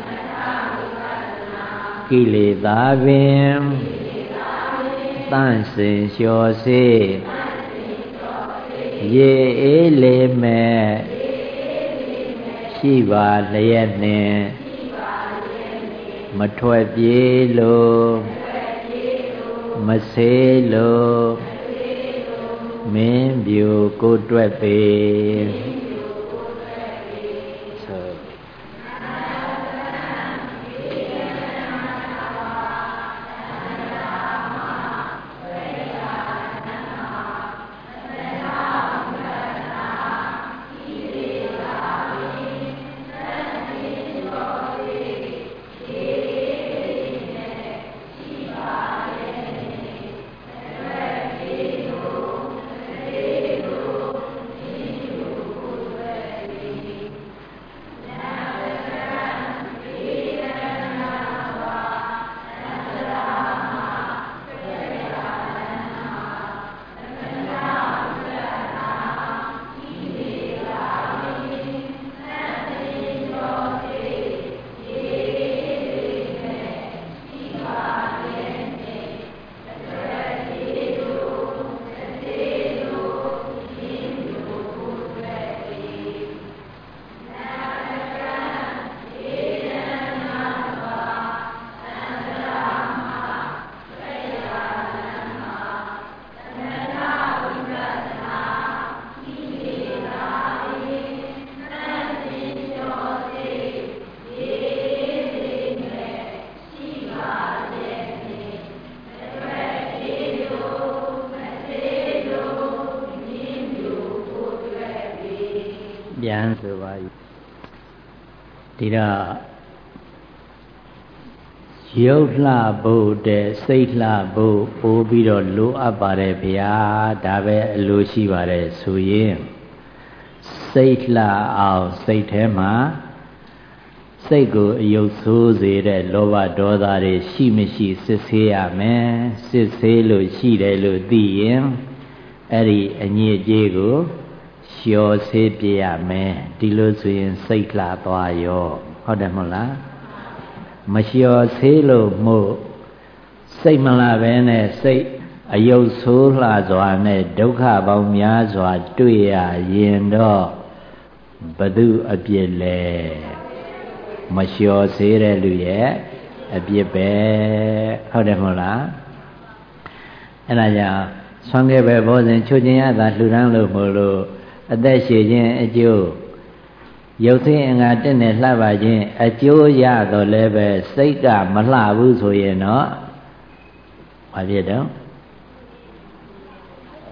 ကိလေသာပင်တန့်စင်လျှော်စေရေအေးလေးမဲ့ရှိပါလျက်နှင့်မထွက်ပြေးလို့မဆေးလို့မင်းပြူကိုတွက်ပေပြန်ဆိုပါဒီတော့ရုပ်လှဖို့တဲ့စိတ်လှဖို့ပို့ပြီးတော့လိုအပ်ပါတယ်ဗျာဒါပဲအလိုရှိပါတယ်ဆိုရင်စိတ်လှအောင်စိတ်ထဲမှာစိတ်ကိုအယုတ်ဆိုးစေတဲ့လောဘဒေါသတွေရှိမရှိစစ်ဆေးရမယ်စစ်ဆေးလို့ရှိတယ်လို့သိရင်အဲ့ဒီအညစ်အကြေးကိုလျှော်ဆေးပြရမယ်ဒီလိုဆိုရင်စိတ်လှသွားရောဟုတ်တယ်မဟုတ်လားမလျှော်ဆေးလို့မို့စိတ်မလှပဲနဲ့စိတ်အယုတ်ဆိုးလှစွာနဲ့ဒုက္ခပေါင်းများစွာတွေ့ရရင်တော့ဘသူအပြစ်လဲမလျှော်ဆေးတဲ့လူရဲ့အပြစ်ပဲဟုတ်တယ်မဟုတ်လားအဲ့ဒါကြောင့်ဆွမ်းခဲ့ပဲဘောဇဉ်ချုပ်ခြင်းရတာလှူဒန်းလို့မို့လို့အသက်ရှည်ခြင်းအကျိုးရုပ်ဆင်းအင်္ဂါတက်နဲ့လှပါခြင်းအကျိုးရတော့လည်းပဲစိတ်ကမလှဘူးဆိုရင်တော့ဘာဖြစ်တော့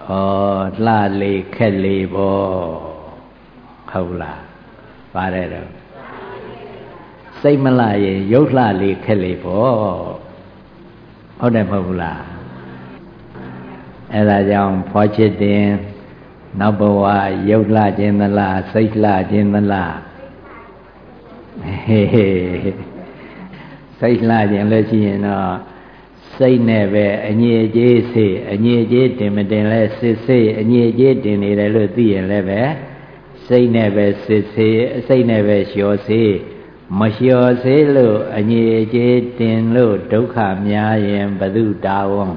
လှလေခက်လေပေါ့ဟုတ်လားပါတယ်တော့စိတ်မလှရင်ရုပ်လှလေခက်လေပေါ့ဟုတ်တယ်မဟုတ်ဘူးလားအဲ့ဒါကြောင့်ဖွားချစ်တင်နောက်ဘဝရုပ်လှခြင်းသလားစိတ်လှခြင်းသလားစိတ်လှခြင်းလို့ရှိရင်တော့စိတ်နဲ့ပဲအညစ်အကြေးစေအညစ်အကြေးတင်မတင်လဲစစ်စေအညစ်အကြေးတင်နေတယ်လို့သိရင်လည်းပဲစိတ်နဲ့ပဲစစ်စေစိတ်နဲ့ပဲလျှော်စေမလျှော်စေလို့အညစ်အကြေးတင်လို့ဒုက္ခများရင်ဘု து တာဝန်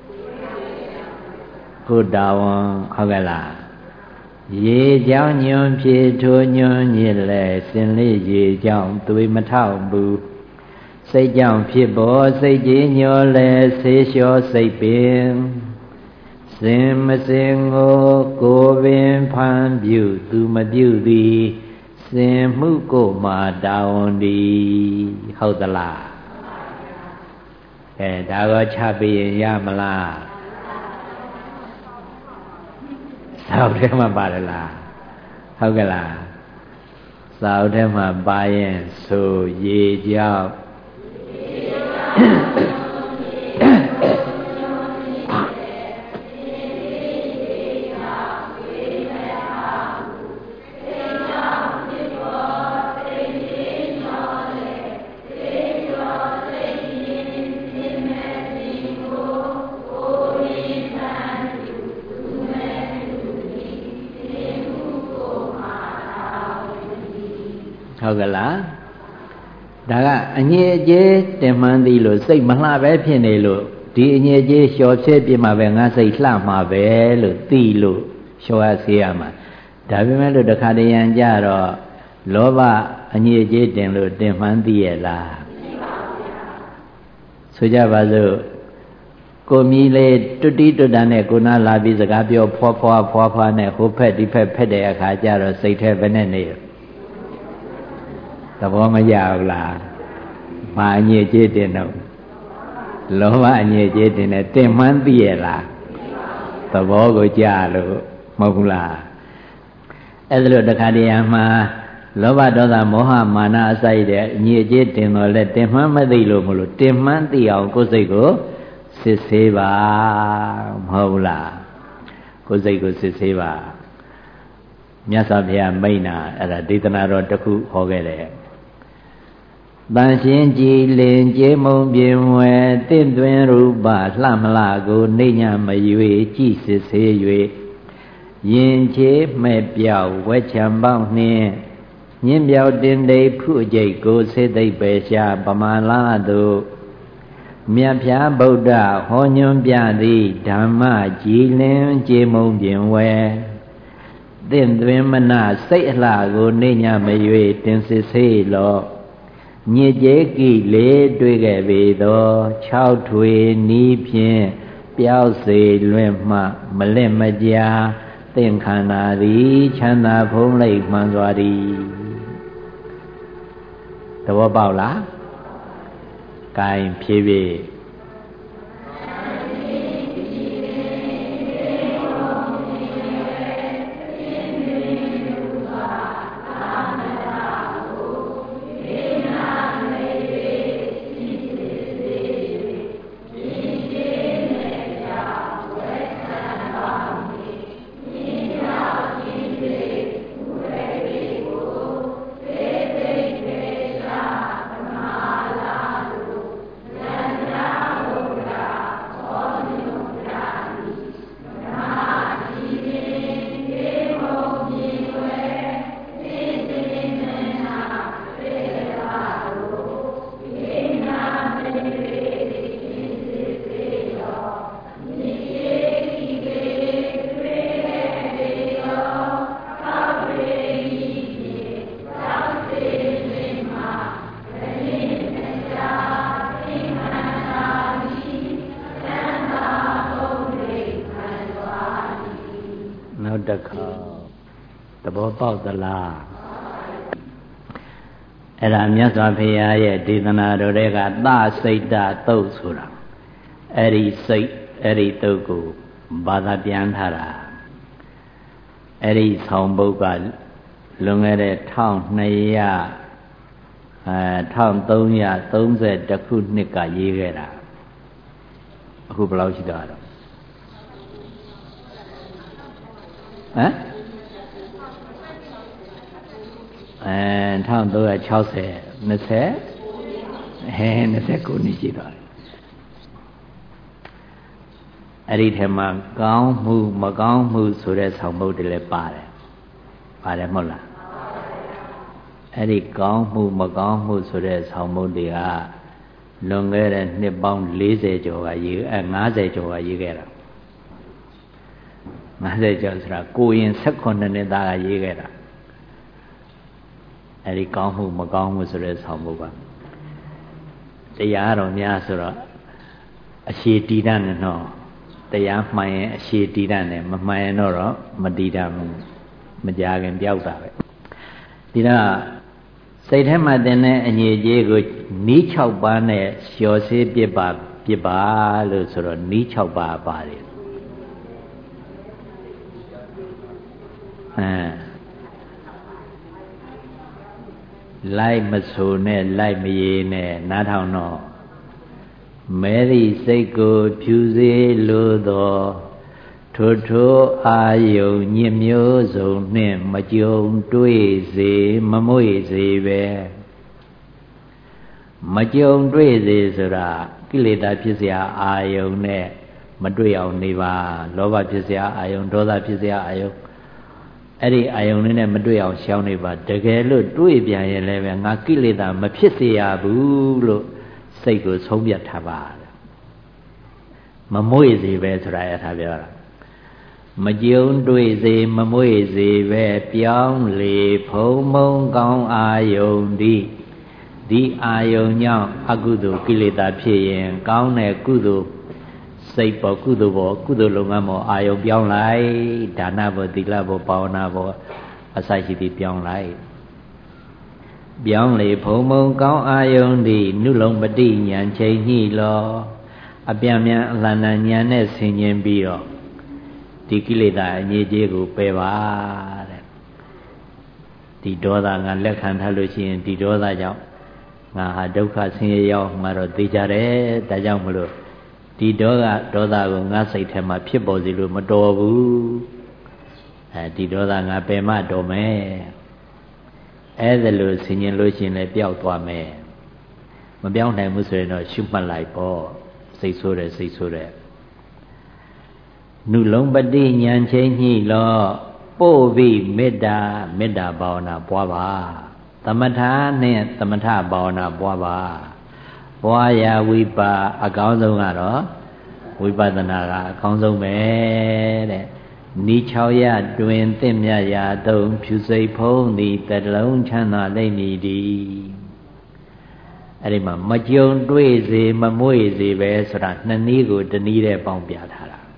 ကိုတာဝန်ဟုတ်ကဲ့လားရေကြောင့်ညွန်ဖြေထိုးညွန်ညစ်လဲစင်လေးရေကြောင့်သွေးမထောက်ဘူးစိတ်ကြောင့်ဖြစ်ပေါ်စိတ်ကြီးညောလဲဆေးလျှော်စိတ်ပင်စင်မစင်ကိုပင်ဖန်ပြုသူမပြုသည်စင်မှုကိုမာတာဝန်ဒီဟုတ်သလားဒါကောချပေးရင်ရမလားစောက်ထဲမှာပါတယ်လားဟုတ်ကဲ့လားစောက်ထဲမှာပါရင်ဆိုရေကြောင့်ဟုတ်ကဲ့လားဒါကအညစ်အကြေးတင်မှန်းသည်လို့စိတ်မလှပဲဖြစ်နေလို့ဒီအညစ်အကြေးလျှော်ဖြစ်ပြမှာပဲငါစိတ်လှမှာပဲလို့သိလို့လျှော်ရစေရမှာဒါပေမဲ့လို့တခါတရံကြတော့လောဘအညစ်အကြေးတင်လို့တင်မှန်းသိရဲ့လားသိပါဘူးဗျာဆိုကြပါစို့ကိုမီးလေးတွတိတွတ္တနဲ့ကိုနာလာပြီးစကားပြောဖွာဖွာနဲ့ဟိုဖက်ဒီဖက်ဖက်တဲ့အခါကျတော့စိတ်ထဲဘယ်နဲ့နေသဘောမရဘူးလားမအညစ်အကြေးတင်တော့လောဘအညစ်အကြေးတင်တယ်တင်မှန်းသိရလားသဘောကိုကြားလို့မဟုတ်ဘူးလားအဲ့ဒါလို့တခါတည်းမှာလောဘဒေါသမောဟမာနအစိုက်တဲ့အညစ်အကြေးတင်တော့လဲတင်မှန်းမသိလို့မလို့တင်မှန်းသိအောင်ကိုယ်စိတ်ကိုစစ်ဆေးပါမဟုတ်လားကိုယ်စိတ်ကိုစစ်ဆေးပါမြတ်စွာဘုရားမိန့်တာအဲ့ဒါဒေသနာတော်တစ်ခုဟောခဲ့တယ်တန်ရှင်းကြည်လင်ကျေမုံပြင်းဝဲတင့်သွင်းရူပလှမလှကိုနေညမရွေကြည်စစ်ဆေး၍ရင်ချေမဲ့ပြောက်ဝဲချံပေါင်းနှင့်ညင်းပြောက်တင်တိဖုကြိတ်ကိုစေသိပ်ပဲရှာပမာလာသို့မြတ်ဖျားဗုဒ္ဓဟောညွှန်ပြသည်ဓမ္မကြည်လင်ကျေမုံပြင်းဝဲတင့်သွင်းမနာစိတ်အလှကိုနေညမရွေတင်စစ်ဆေးလောညစ်ကြေးကိလေတွေ့ခဲ့ပေသော6ထွေနီးဖြင့်ပျောက်စေလွင့်မှမလက်မကြာသင်္ခန္ဓာသည်ချမ်းသာဖုံးလိမ့်မှန်စွာသည်သဘောပေါက်လား gain ဖြည်းဖြည်းပေါက်သလားအဲ့ဒါမြတ်စွာဘုရားရဲ့ဒေသနာတော်တွေကသစိတ်တသုတ်ဆိုတာအဲ့ဒီစိတ်အဲ့ဒီသုတ်ကိုဘာသာပြန်ထားတာအဲ့ဒီဆောင်ပုဒ်ကလွန်ခဲ့တဲ့1330ခုနှစ်ကရေးခဲ့တာအခုဘယ်လောက်ရှိတော့ဟမ်1360 29နှစ်ရှိတော့အဲ့ဒီထဲမှာကောင်းမှုမကောင်းမှုဆိုတဲ့ဆောင်ပုဒ်တွေလည်းပါတယ်မဟုတ်လားအဲ့ဒီကောင်းမှုမကောင်းမှုဆိုတဲ့ဆောင်ပုဒ်တွေကလွန်ခဲ့တဲ့နှစ်ပေါင်း40ကျော်က50ကျော်ကရေးခဲ့တာ50ကျော်ဆိုတာကိုရင်18နှစ်သားကရေးခဲ့တာအဲ့ဒီကောင်းမှုမကောင်းမှုဆိုတဲ့ဆောင်ပုဒ်ကတရားတော်များဆိုတော့အရှိတီးတတ်နေတော့တရားမှန်ရင်အရှိတီးတတ်တယ်မမှန်ရင်တော့မတီးတတ်ဘူးမကြခင်ပြောက်တာပဲဒီတော့စိတ်ထဲမှာတင်တဲ့အငြိအကျေးကိုနီး6ပါးနဲ့လျှော်စေးပြစ်ပါလို့ဆိုတော့နီး6ပါးပါတယ်လိုက်မဆိုနဲ့လိုက်မရေနဲ့နားထောင်တော့မဲသည့်စိတ်ကိုဖြူစေလိုသောထိုအာယုံညစ်မျိုးစုံနှင့်မကြုံတွေ့စေမမွေ့စေပဲမကြုံတွေ့စေဆိုတာကိလေသာဖြစ်เสียအာယုံနဲ့မတွေ့အောင်နေပါလောဘဖြစ်เสียအာယုံဒေါသဖြစ်เสียအာယုံအဲ့ဒီအာယုံနဲ့မတွေ့အောင်ရှောင်နေပါတကယ်လို့တွေ့ပြန်ရင်လည်းပဲငါကိလေသာမဖြစ်เสียဘူးလို့စိတ်ကိုဆုံးဖြတ်ထားပါမမွေ့စေပဲဆိုတာအဲ့ဒါပြောတာမကြုံတွေ့စေမမွေ့စေပဲပြောင်းလေဖုံမုံကောင်းအာယုန်ဒီအာယုန်ကြောင့်အကုသိုလ်ကိလေသာဖြစ်ရင်ကောင်းတဲ့ကုသိုလ်စိတ်ပေါ်ကုသိုလ်ပေါ်ကုသိုလ်လုပ်ငန်းပေါ်အာယုန်ပြောင်းလိုက်ဒါနပေါ်သီလပေါ်ဘာဝနာပေါ်အစရှိသည်ပြောင်းလိုက်ပြောင်းလေဖုံမုံကောင်းအာယုန်ဒီနုလုံပတိဉာဏ်ချိန်ညှိလောအပြန်မြန်အလန္တဉာဏ်နဲ့ဆင်ခြင်ပြီးတော့ဒီကိလေသာအငြိအကျေးကိုပယ်ပါတဲ့ဒီဒေါသငါလက်ခံထားလို့ရှိရင်ဒီဒေါသကြောင့်ငါဟာဒုက္ခဆင်းရဲရောက်မှာတော့သိကြတယ်ဒါကြောင့်မလို့ဒီဒေါသကိုငါစိတ်ထဲမှာဖြစ်ပေါ်စီလို့မတော်ဘူးဒီဒေါသငါပယ်မှတော်မယ်အဲ့ဒါလို့ဆင်ញင်လို့ရှိရင်လည်းပျောက်သွားမယ်မပြောင်းနိုင်ဘူးဆိုရင်တော့ရှုမှတ်လိုက်ပေါ့စိတ်ဆိုးတယ်နုလုံးပတိဉာဏ်ချင်းညှိလောပို့ပြီးမေတ္တာဘာဝနာပွားပါသမထနဲ့သမထဘာဝနာပွားပါပွားရာဝိပါအကောင်းဆုံးကတော့ဝိပဿနာကအကောင်းဆုံးပဲတဲ့နီး6ရတွင်သင့်မြတ်ရာသုံးဖြူစိတ်ဖုံးသည်တလုံးချမ်းသာလိမ့်မည်ဒီအဲ့ဒီမှာမကြုံတွေ့စေမမွေ့စေပဲဆိုတာနှစ်နည်းကိုတစ်နည်းတည်းပေါင်းပြထားတာ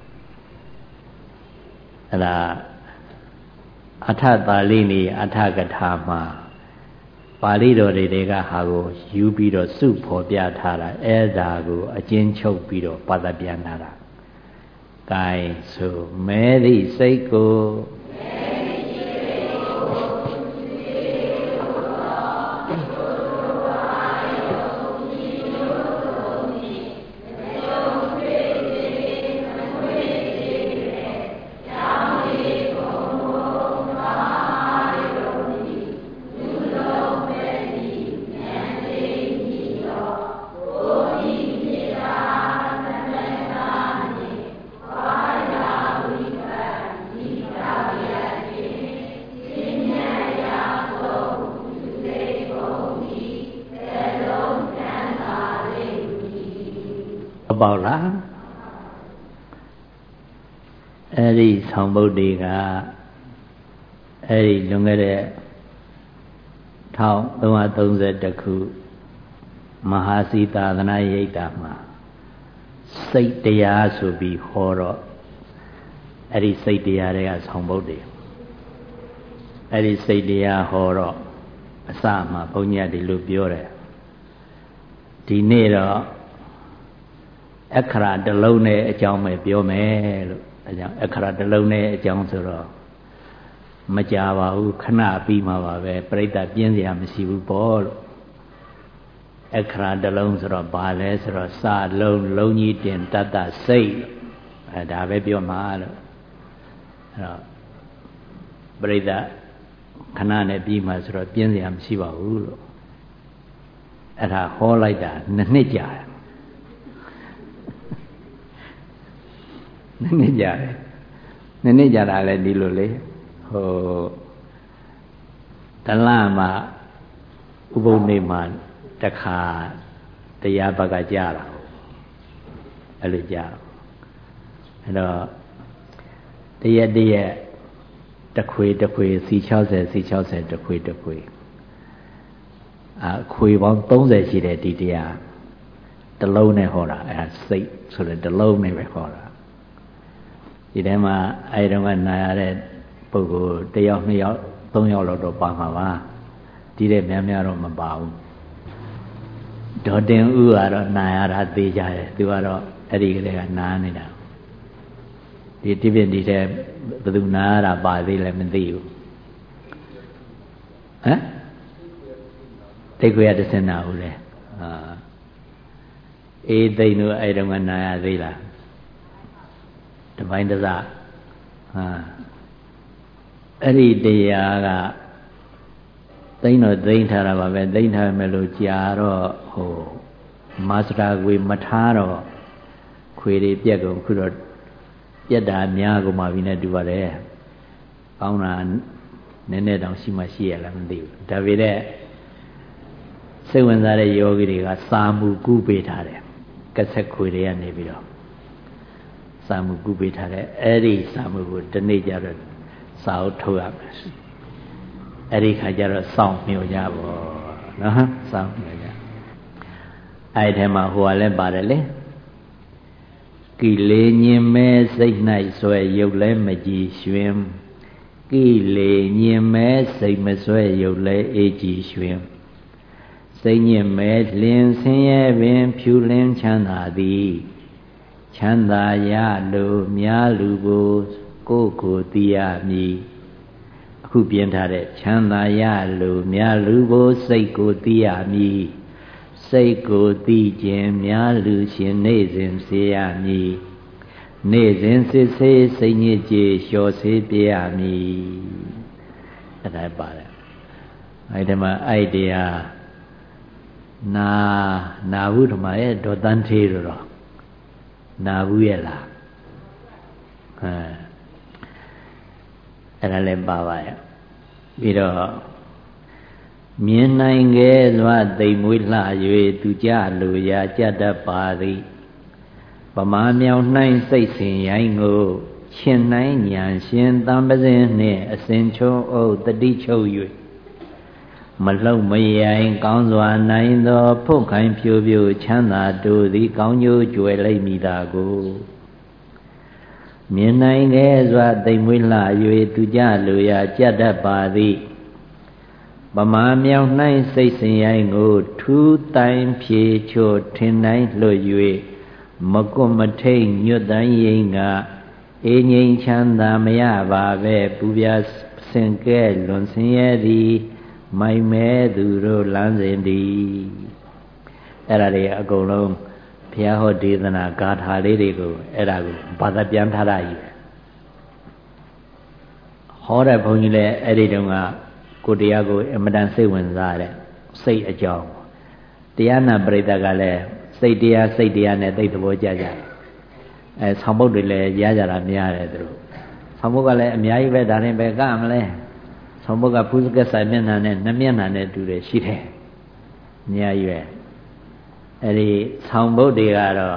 အဲ့ဒါအထသာလိနီအထကထာမှာပါဠိတော်တွေကဟာကိုယူပြီးတော့စုဖော်ပြထားတာအဲ့ဒါကိုအကျဉ်းချုပ်ပြီးတော့ပါဠိပြန်ထားတာကဲဆိုမဲသည့်စိတ်ကိုပေါက်လားအဲ့ဒီဆောင်ပုဒ်တွေကအဲ့ဒီလွန်ခဲ့တဲ့1330ခုမဟာစီသာသနာရိပ်တာမှာစိတ်တရားဆိုပြီးဟောတော့အဲ့ဒီစိတ်တရားတွေကဆောင်ပုဒ်တွေအဲ့ဒီစိတ်တရားဟောတော့အစမှာဘုန်းကြီးကဒီလိုပြောတယ်ဒီနေ့တော့အခရာတစ်လုံးနဲ့အကြောင်းပဲပြောမယ်လို့အဲကြောင့်အခရာတစ်လုံးနဲ့အကြောင်းဆိုတော့မကြပါဘူးခဏပြီးမှာပါပဲပြိဿပြင်းစရာမရှိဘူးပေါ့လို့အခရာတစ်လုံးဆိုတော့ဘာလဲဆိုတော့စလုံးလုံးကြီးတင်တတ္တစိတ်အဲဒါပဲပြောမှာလို့အဲတော့ပြိဿခဏနဲ့ပြီးမှာဆိုတော့ပြင်းစရာမရှိပါဘူးလို့အဲ့ဒါဟောလိုက်တာနှစ်ကြာတယ်နှစ်ကြာတယ်နှစ်ကြာတာလည်းဒီလိုလေဟိုတလမှာဥပုပ်နေ့မှာတခါတရားဘက်ကကြာတာအဲ့လိုကြာအဲ့တော့တရက်တခွေစီ60စီ60တခွေခွေပေါင်း30ရှိတယ်ဒီတရားတစ်လုံးနဲ့ဟောတာအဲစိတ်ဆိုတဲ့တစ်လုံးနဲ့ပဲဟောတာဒီထဲမှာအဲဒီတော့ကနာရတဲ့ပုဂ္ဂိုလ်1ယောက်2ယောက်3ယောက်လောက်တော့ပါမှာပါဒီတဲ့များတော့မပါဘူးဒေါ်တင်ဥကတော့နာရတာသိကြတယ်သူကတော့အဲ့ဒီကလေးကနားနေတာဒီတိပြည့်ဒီတဲ့ဘယ်သူနာရတာပါသေးလဲမသိဘူးဟမ်တိတ်ခွေရတစင်နာဘူးလေအေးသိမ့်တို့အဲ့တုန်းကနာရသေးလားတပိုင်းတစအဲ့ဒီတရားကသိမ့်တော့သိမ့်ထားတာပါပဲသိမ့်ထားမယ်လို့ကြာတော့ဟိုမာစတာခွေမထားတော့ခွေတွေပြက်ကုန်ခုတော့ပြက်တာများကုန်ပါပြီနဲ့တူပါတယ်ကောင်းတာနည်းနည်းတောင်ရှိမှရှိရလားမသိဘူးဒါပေမဲ့စိတ်ဝင်စားတဲ့ယောဂီတွေကစာမှုကုပေးထားတယ်ကဆက်ခွေတွေကနေပြီးတော့စာမှုကုပေးထားတယ်အဲ့ဒီစာမှုကိုဒီနေ့ကျတော့စာအုပ်ထုတ်ရမယ်အဲ့ဒီခါကျတော့စောင့်မျှော်ကြပါနော်စောင့်မျှော်ကြအဲ့ဒီမှာဟိုကလည်းပါတယ်လေကိလေညင်မဲစိတ်၌ဆွဲရုပ်လဲမကြည်ရွှင်ကိလေညင်မဲစိတ်မဆွဲရုပ်လဲအေးကြည်ရွှင်စိတ်ညစ်မဲလင်းဆင်းရဲပင်ဖြူလင်းချမ်းသာသည်ချမ်းသာရလိုများလူကိုသိရမည်အခုပြင်ထားတဲ့ချမ်းသာရလိုများလူကိုစိတ်ကိုသိရမည်စိတ်ကိုသိခြင်းများလူရှင်နေစဉ်စေရမည်နေစဉ်စစ်ဆေးစိတ်ညစ်ကြေလျှော်စေပြရမည်အဲ့ဒါပါတယ်အဲ့ဒီမှာအဲ့တရားနာဘူးဓမ္မရဲ့ဒေါ်တန်းသေးတော့နာဘူးရဲ့လားအဲ့ဒါလည်းပါပါရဲ့ပြီးတော့မြင်နိုင်ခဲ့စွာသိမ်မွေးလှ၍သူကြလိုရာကြတတ်ပါသည်ပမာမြောင်နှိုင်းစိတ်စဉ်ရိုင်းကိုရှင်နိုင်ညာရှင်တံပစင်းနှင့်အစဉ်ချုံအုပ်တတိချုပ်၍မလှုပ်မရိုင်ကောင်းစွာနိုင်သောဖုတ်ခိုင်ဖြိုဖြိုချမ်းသာတို့သည်ကောင်းကျိုးကြွယ်လိမ့်မည်သာကိုမြင်နိုင်ခဲ့စွာသိမ်မွေးလှ၍သူကြလိုရာကြတတ်ပါသည်ပမာမြောင်၌စိတ်စဉ်ရိုင်းကိုထူးတိုင်ဖြေချို့ထင်တိုင်းလွတ်၍မကွမထိတ်ညွတ်တန်းရင်ကအေးငိမ်ချမ်းသာမရပါပဲပူပြစင်ကဲလွန်ဆင်းရဲသည်မိုင်မဲသူတို့လမ်းစဉ်သည်အဲ့ဒါတွေအကုန်လုံးဘုရားဟောဒေသနာဂါထာလေးတွေကိုအဲ့ဒါကိုဘာသာပြန်ထားတာကြီးဟောတဲ့ဘုန်းကြီးလည်းအဲ့ဒီတုန်းကကိုတရားကိုအမတန်စိတ်ဝင်စားတဲ့စိတ်အကြောင်းတရားနာပရိသတ်ကလည်းစိတ်တရားနဲ့သိသဘောကျကြဆောင်းပုတ်တွေလည်းရကြတာများတယ်သူတို့ဆောင်းပုတ်ကလည်းအများကြီးပဲဒါရင်ပဲကမလဲဆောင်းပုတ်ကဖုစကဆိုင်မျက်နှာနဲ့နှစ်မျက်နှာနဲ့တူတယ်ရှိတယ်အများကြီးပဲအဲ့ဒီဆောင်းပုတ်တွေကတော့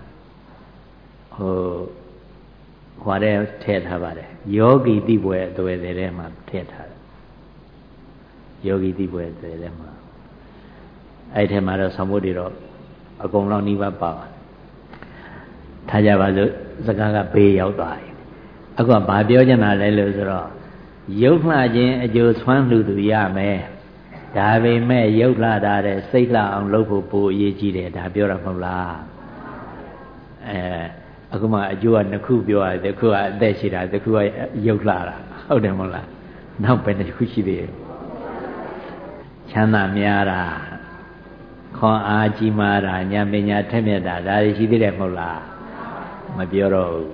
ဟိုတဲ့ထည့်ထားပါတယ်ယောဂီတိပွဲအသွယ်ထဲမှာထည့်ထားတယ်ယောဂီတိပွဲအသွယ်ထဲမှာအဲ့ထဲမှာတော့ဆောင်းပုတ်တွေတော့အကုန်လုံးနှိပါပါထားကြပါစို့စကားကဘေးရောက်သွားပြီအခုကဘာပြောချင်တာလဲလို့ဆိုတော့ရုပ်လှခြင်းအကျိုးဆွမ်းလှူသူရမယ်ဒါပေမဲ့ရုပ်လှတာတဲ့စိတ်လှအောင်လုပ်ဖို့ပိုအရေးကြီးတယ်ဒါပြောတာမဟုတ်လားအခုမှအကျိုးကနှစ်ခုပြောရတယ်တစ်ခုကအသက်ရှိတာတစ်ခုကရုပ်လာတာဟုတ်တယ်မဟုတ်လားနောက်ပဲတစ်ခုရှိသေးတယ်ချမ်းသာများတာခွန်အားကြီးမားတာဉာဏ်ပညာထက်မြက်တာဒါတွေရှိသေးတယ်မဟုတ်လားမပြောတော့ဘူး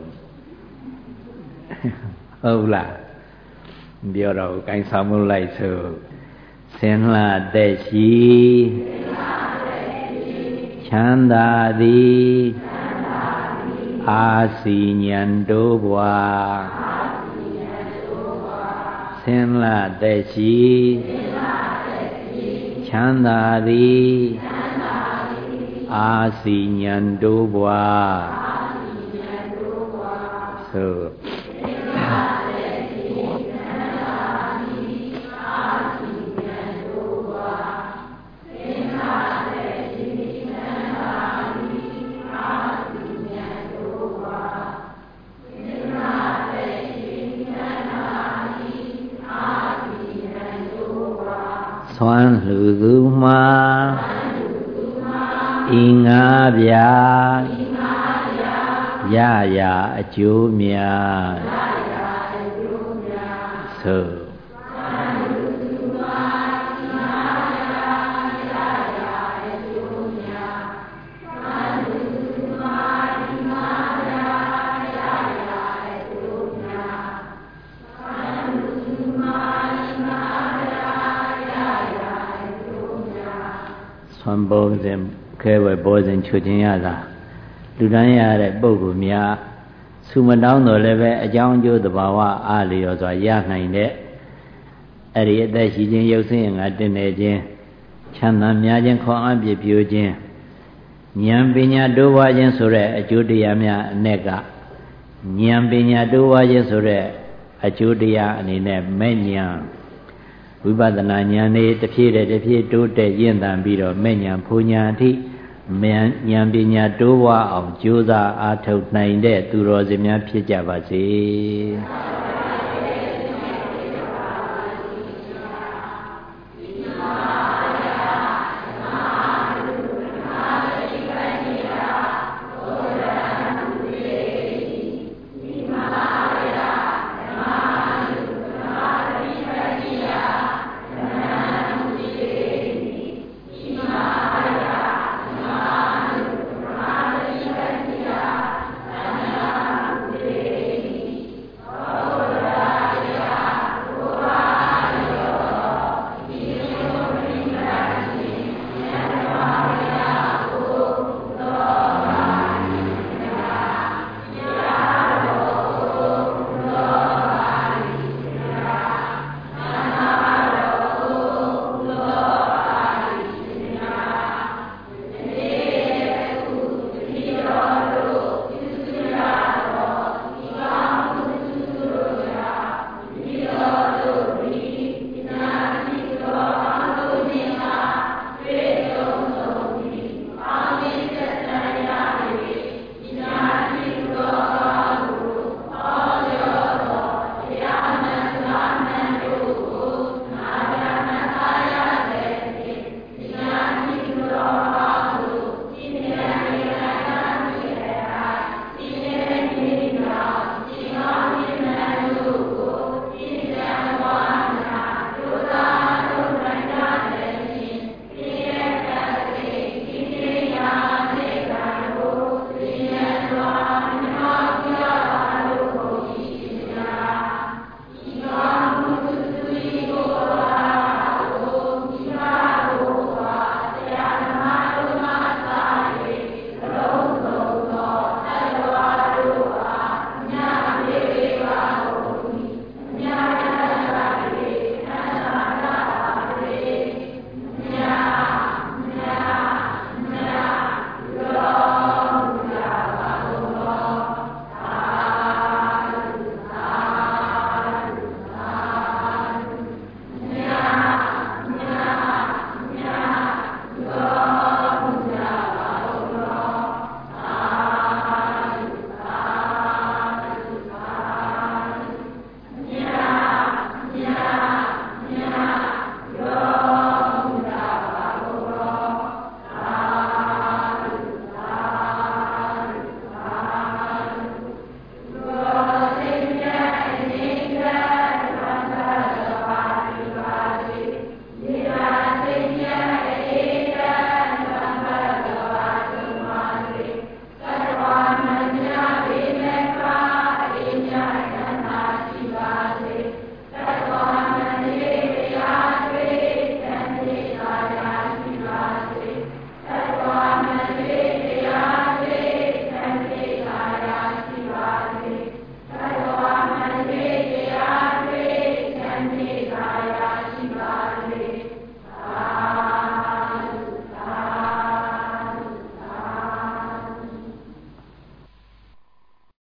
ဟုတ်လားမပြောတော့ဘူးကိုင်းဆောင်မှုလိုက်ဆိုဆင်းလှတဲ့ရှိချမ်းသာသည်အာစီဉဏ်တို့ဘွာဆင်းလှတဲ့ရှိချမ်းသာသည်အာစီဉဏ်တို့ဘွာဆိုသွမ်းလူသူမှာဤငါးပြာရရာအကျိုးများသို့ဆွမ်းပုံစဉ်ခဲဝဲပေါ်စဉ်ချွတ်ခြင်းရတာလူတိုင်းရတဲ့ပုဂ္ဂိုလ်များဆုမတောင်းတော်လည်းပဲအကြောင်းအကျိုးသဘာဝအားလျော်စွာရနိုင်တဲ့အဲ့ဒီအသက်ရှိခြင်းရုပ်ဆင်းရဲငါတင်နေခြင်းချမ်းသာများခြင်းခွန်အားပြည့်ပြိုခြင်းဉာဏ်ပညာတိုးပွားခြင်းဆိုတဲ့အကျိုးတရားများအ ਨੇ ကဉာဏ်ပညာတိုးပွားခြင်းဆိုတဲ့အကျိုးတရားအနေနဲ့မဲ့ဉာဏ်ဝိပဿနာဉာဏ်လေးတစ်ဖြည်းတိုးတက်ရင့်တန်ပြီးတော့မဲ့ဉာဏ်ဖူဉာဏ်အထိဉာဏ်ပညာတိုးပွားအောင်ကြိုးစားအားထုတ်နိုင်တဲ့သူတော်စင်များဖြစ်ကြပါစေ။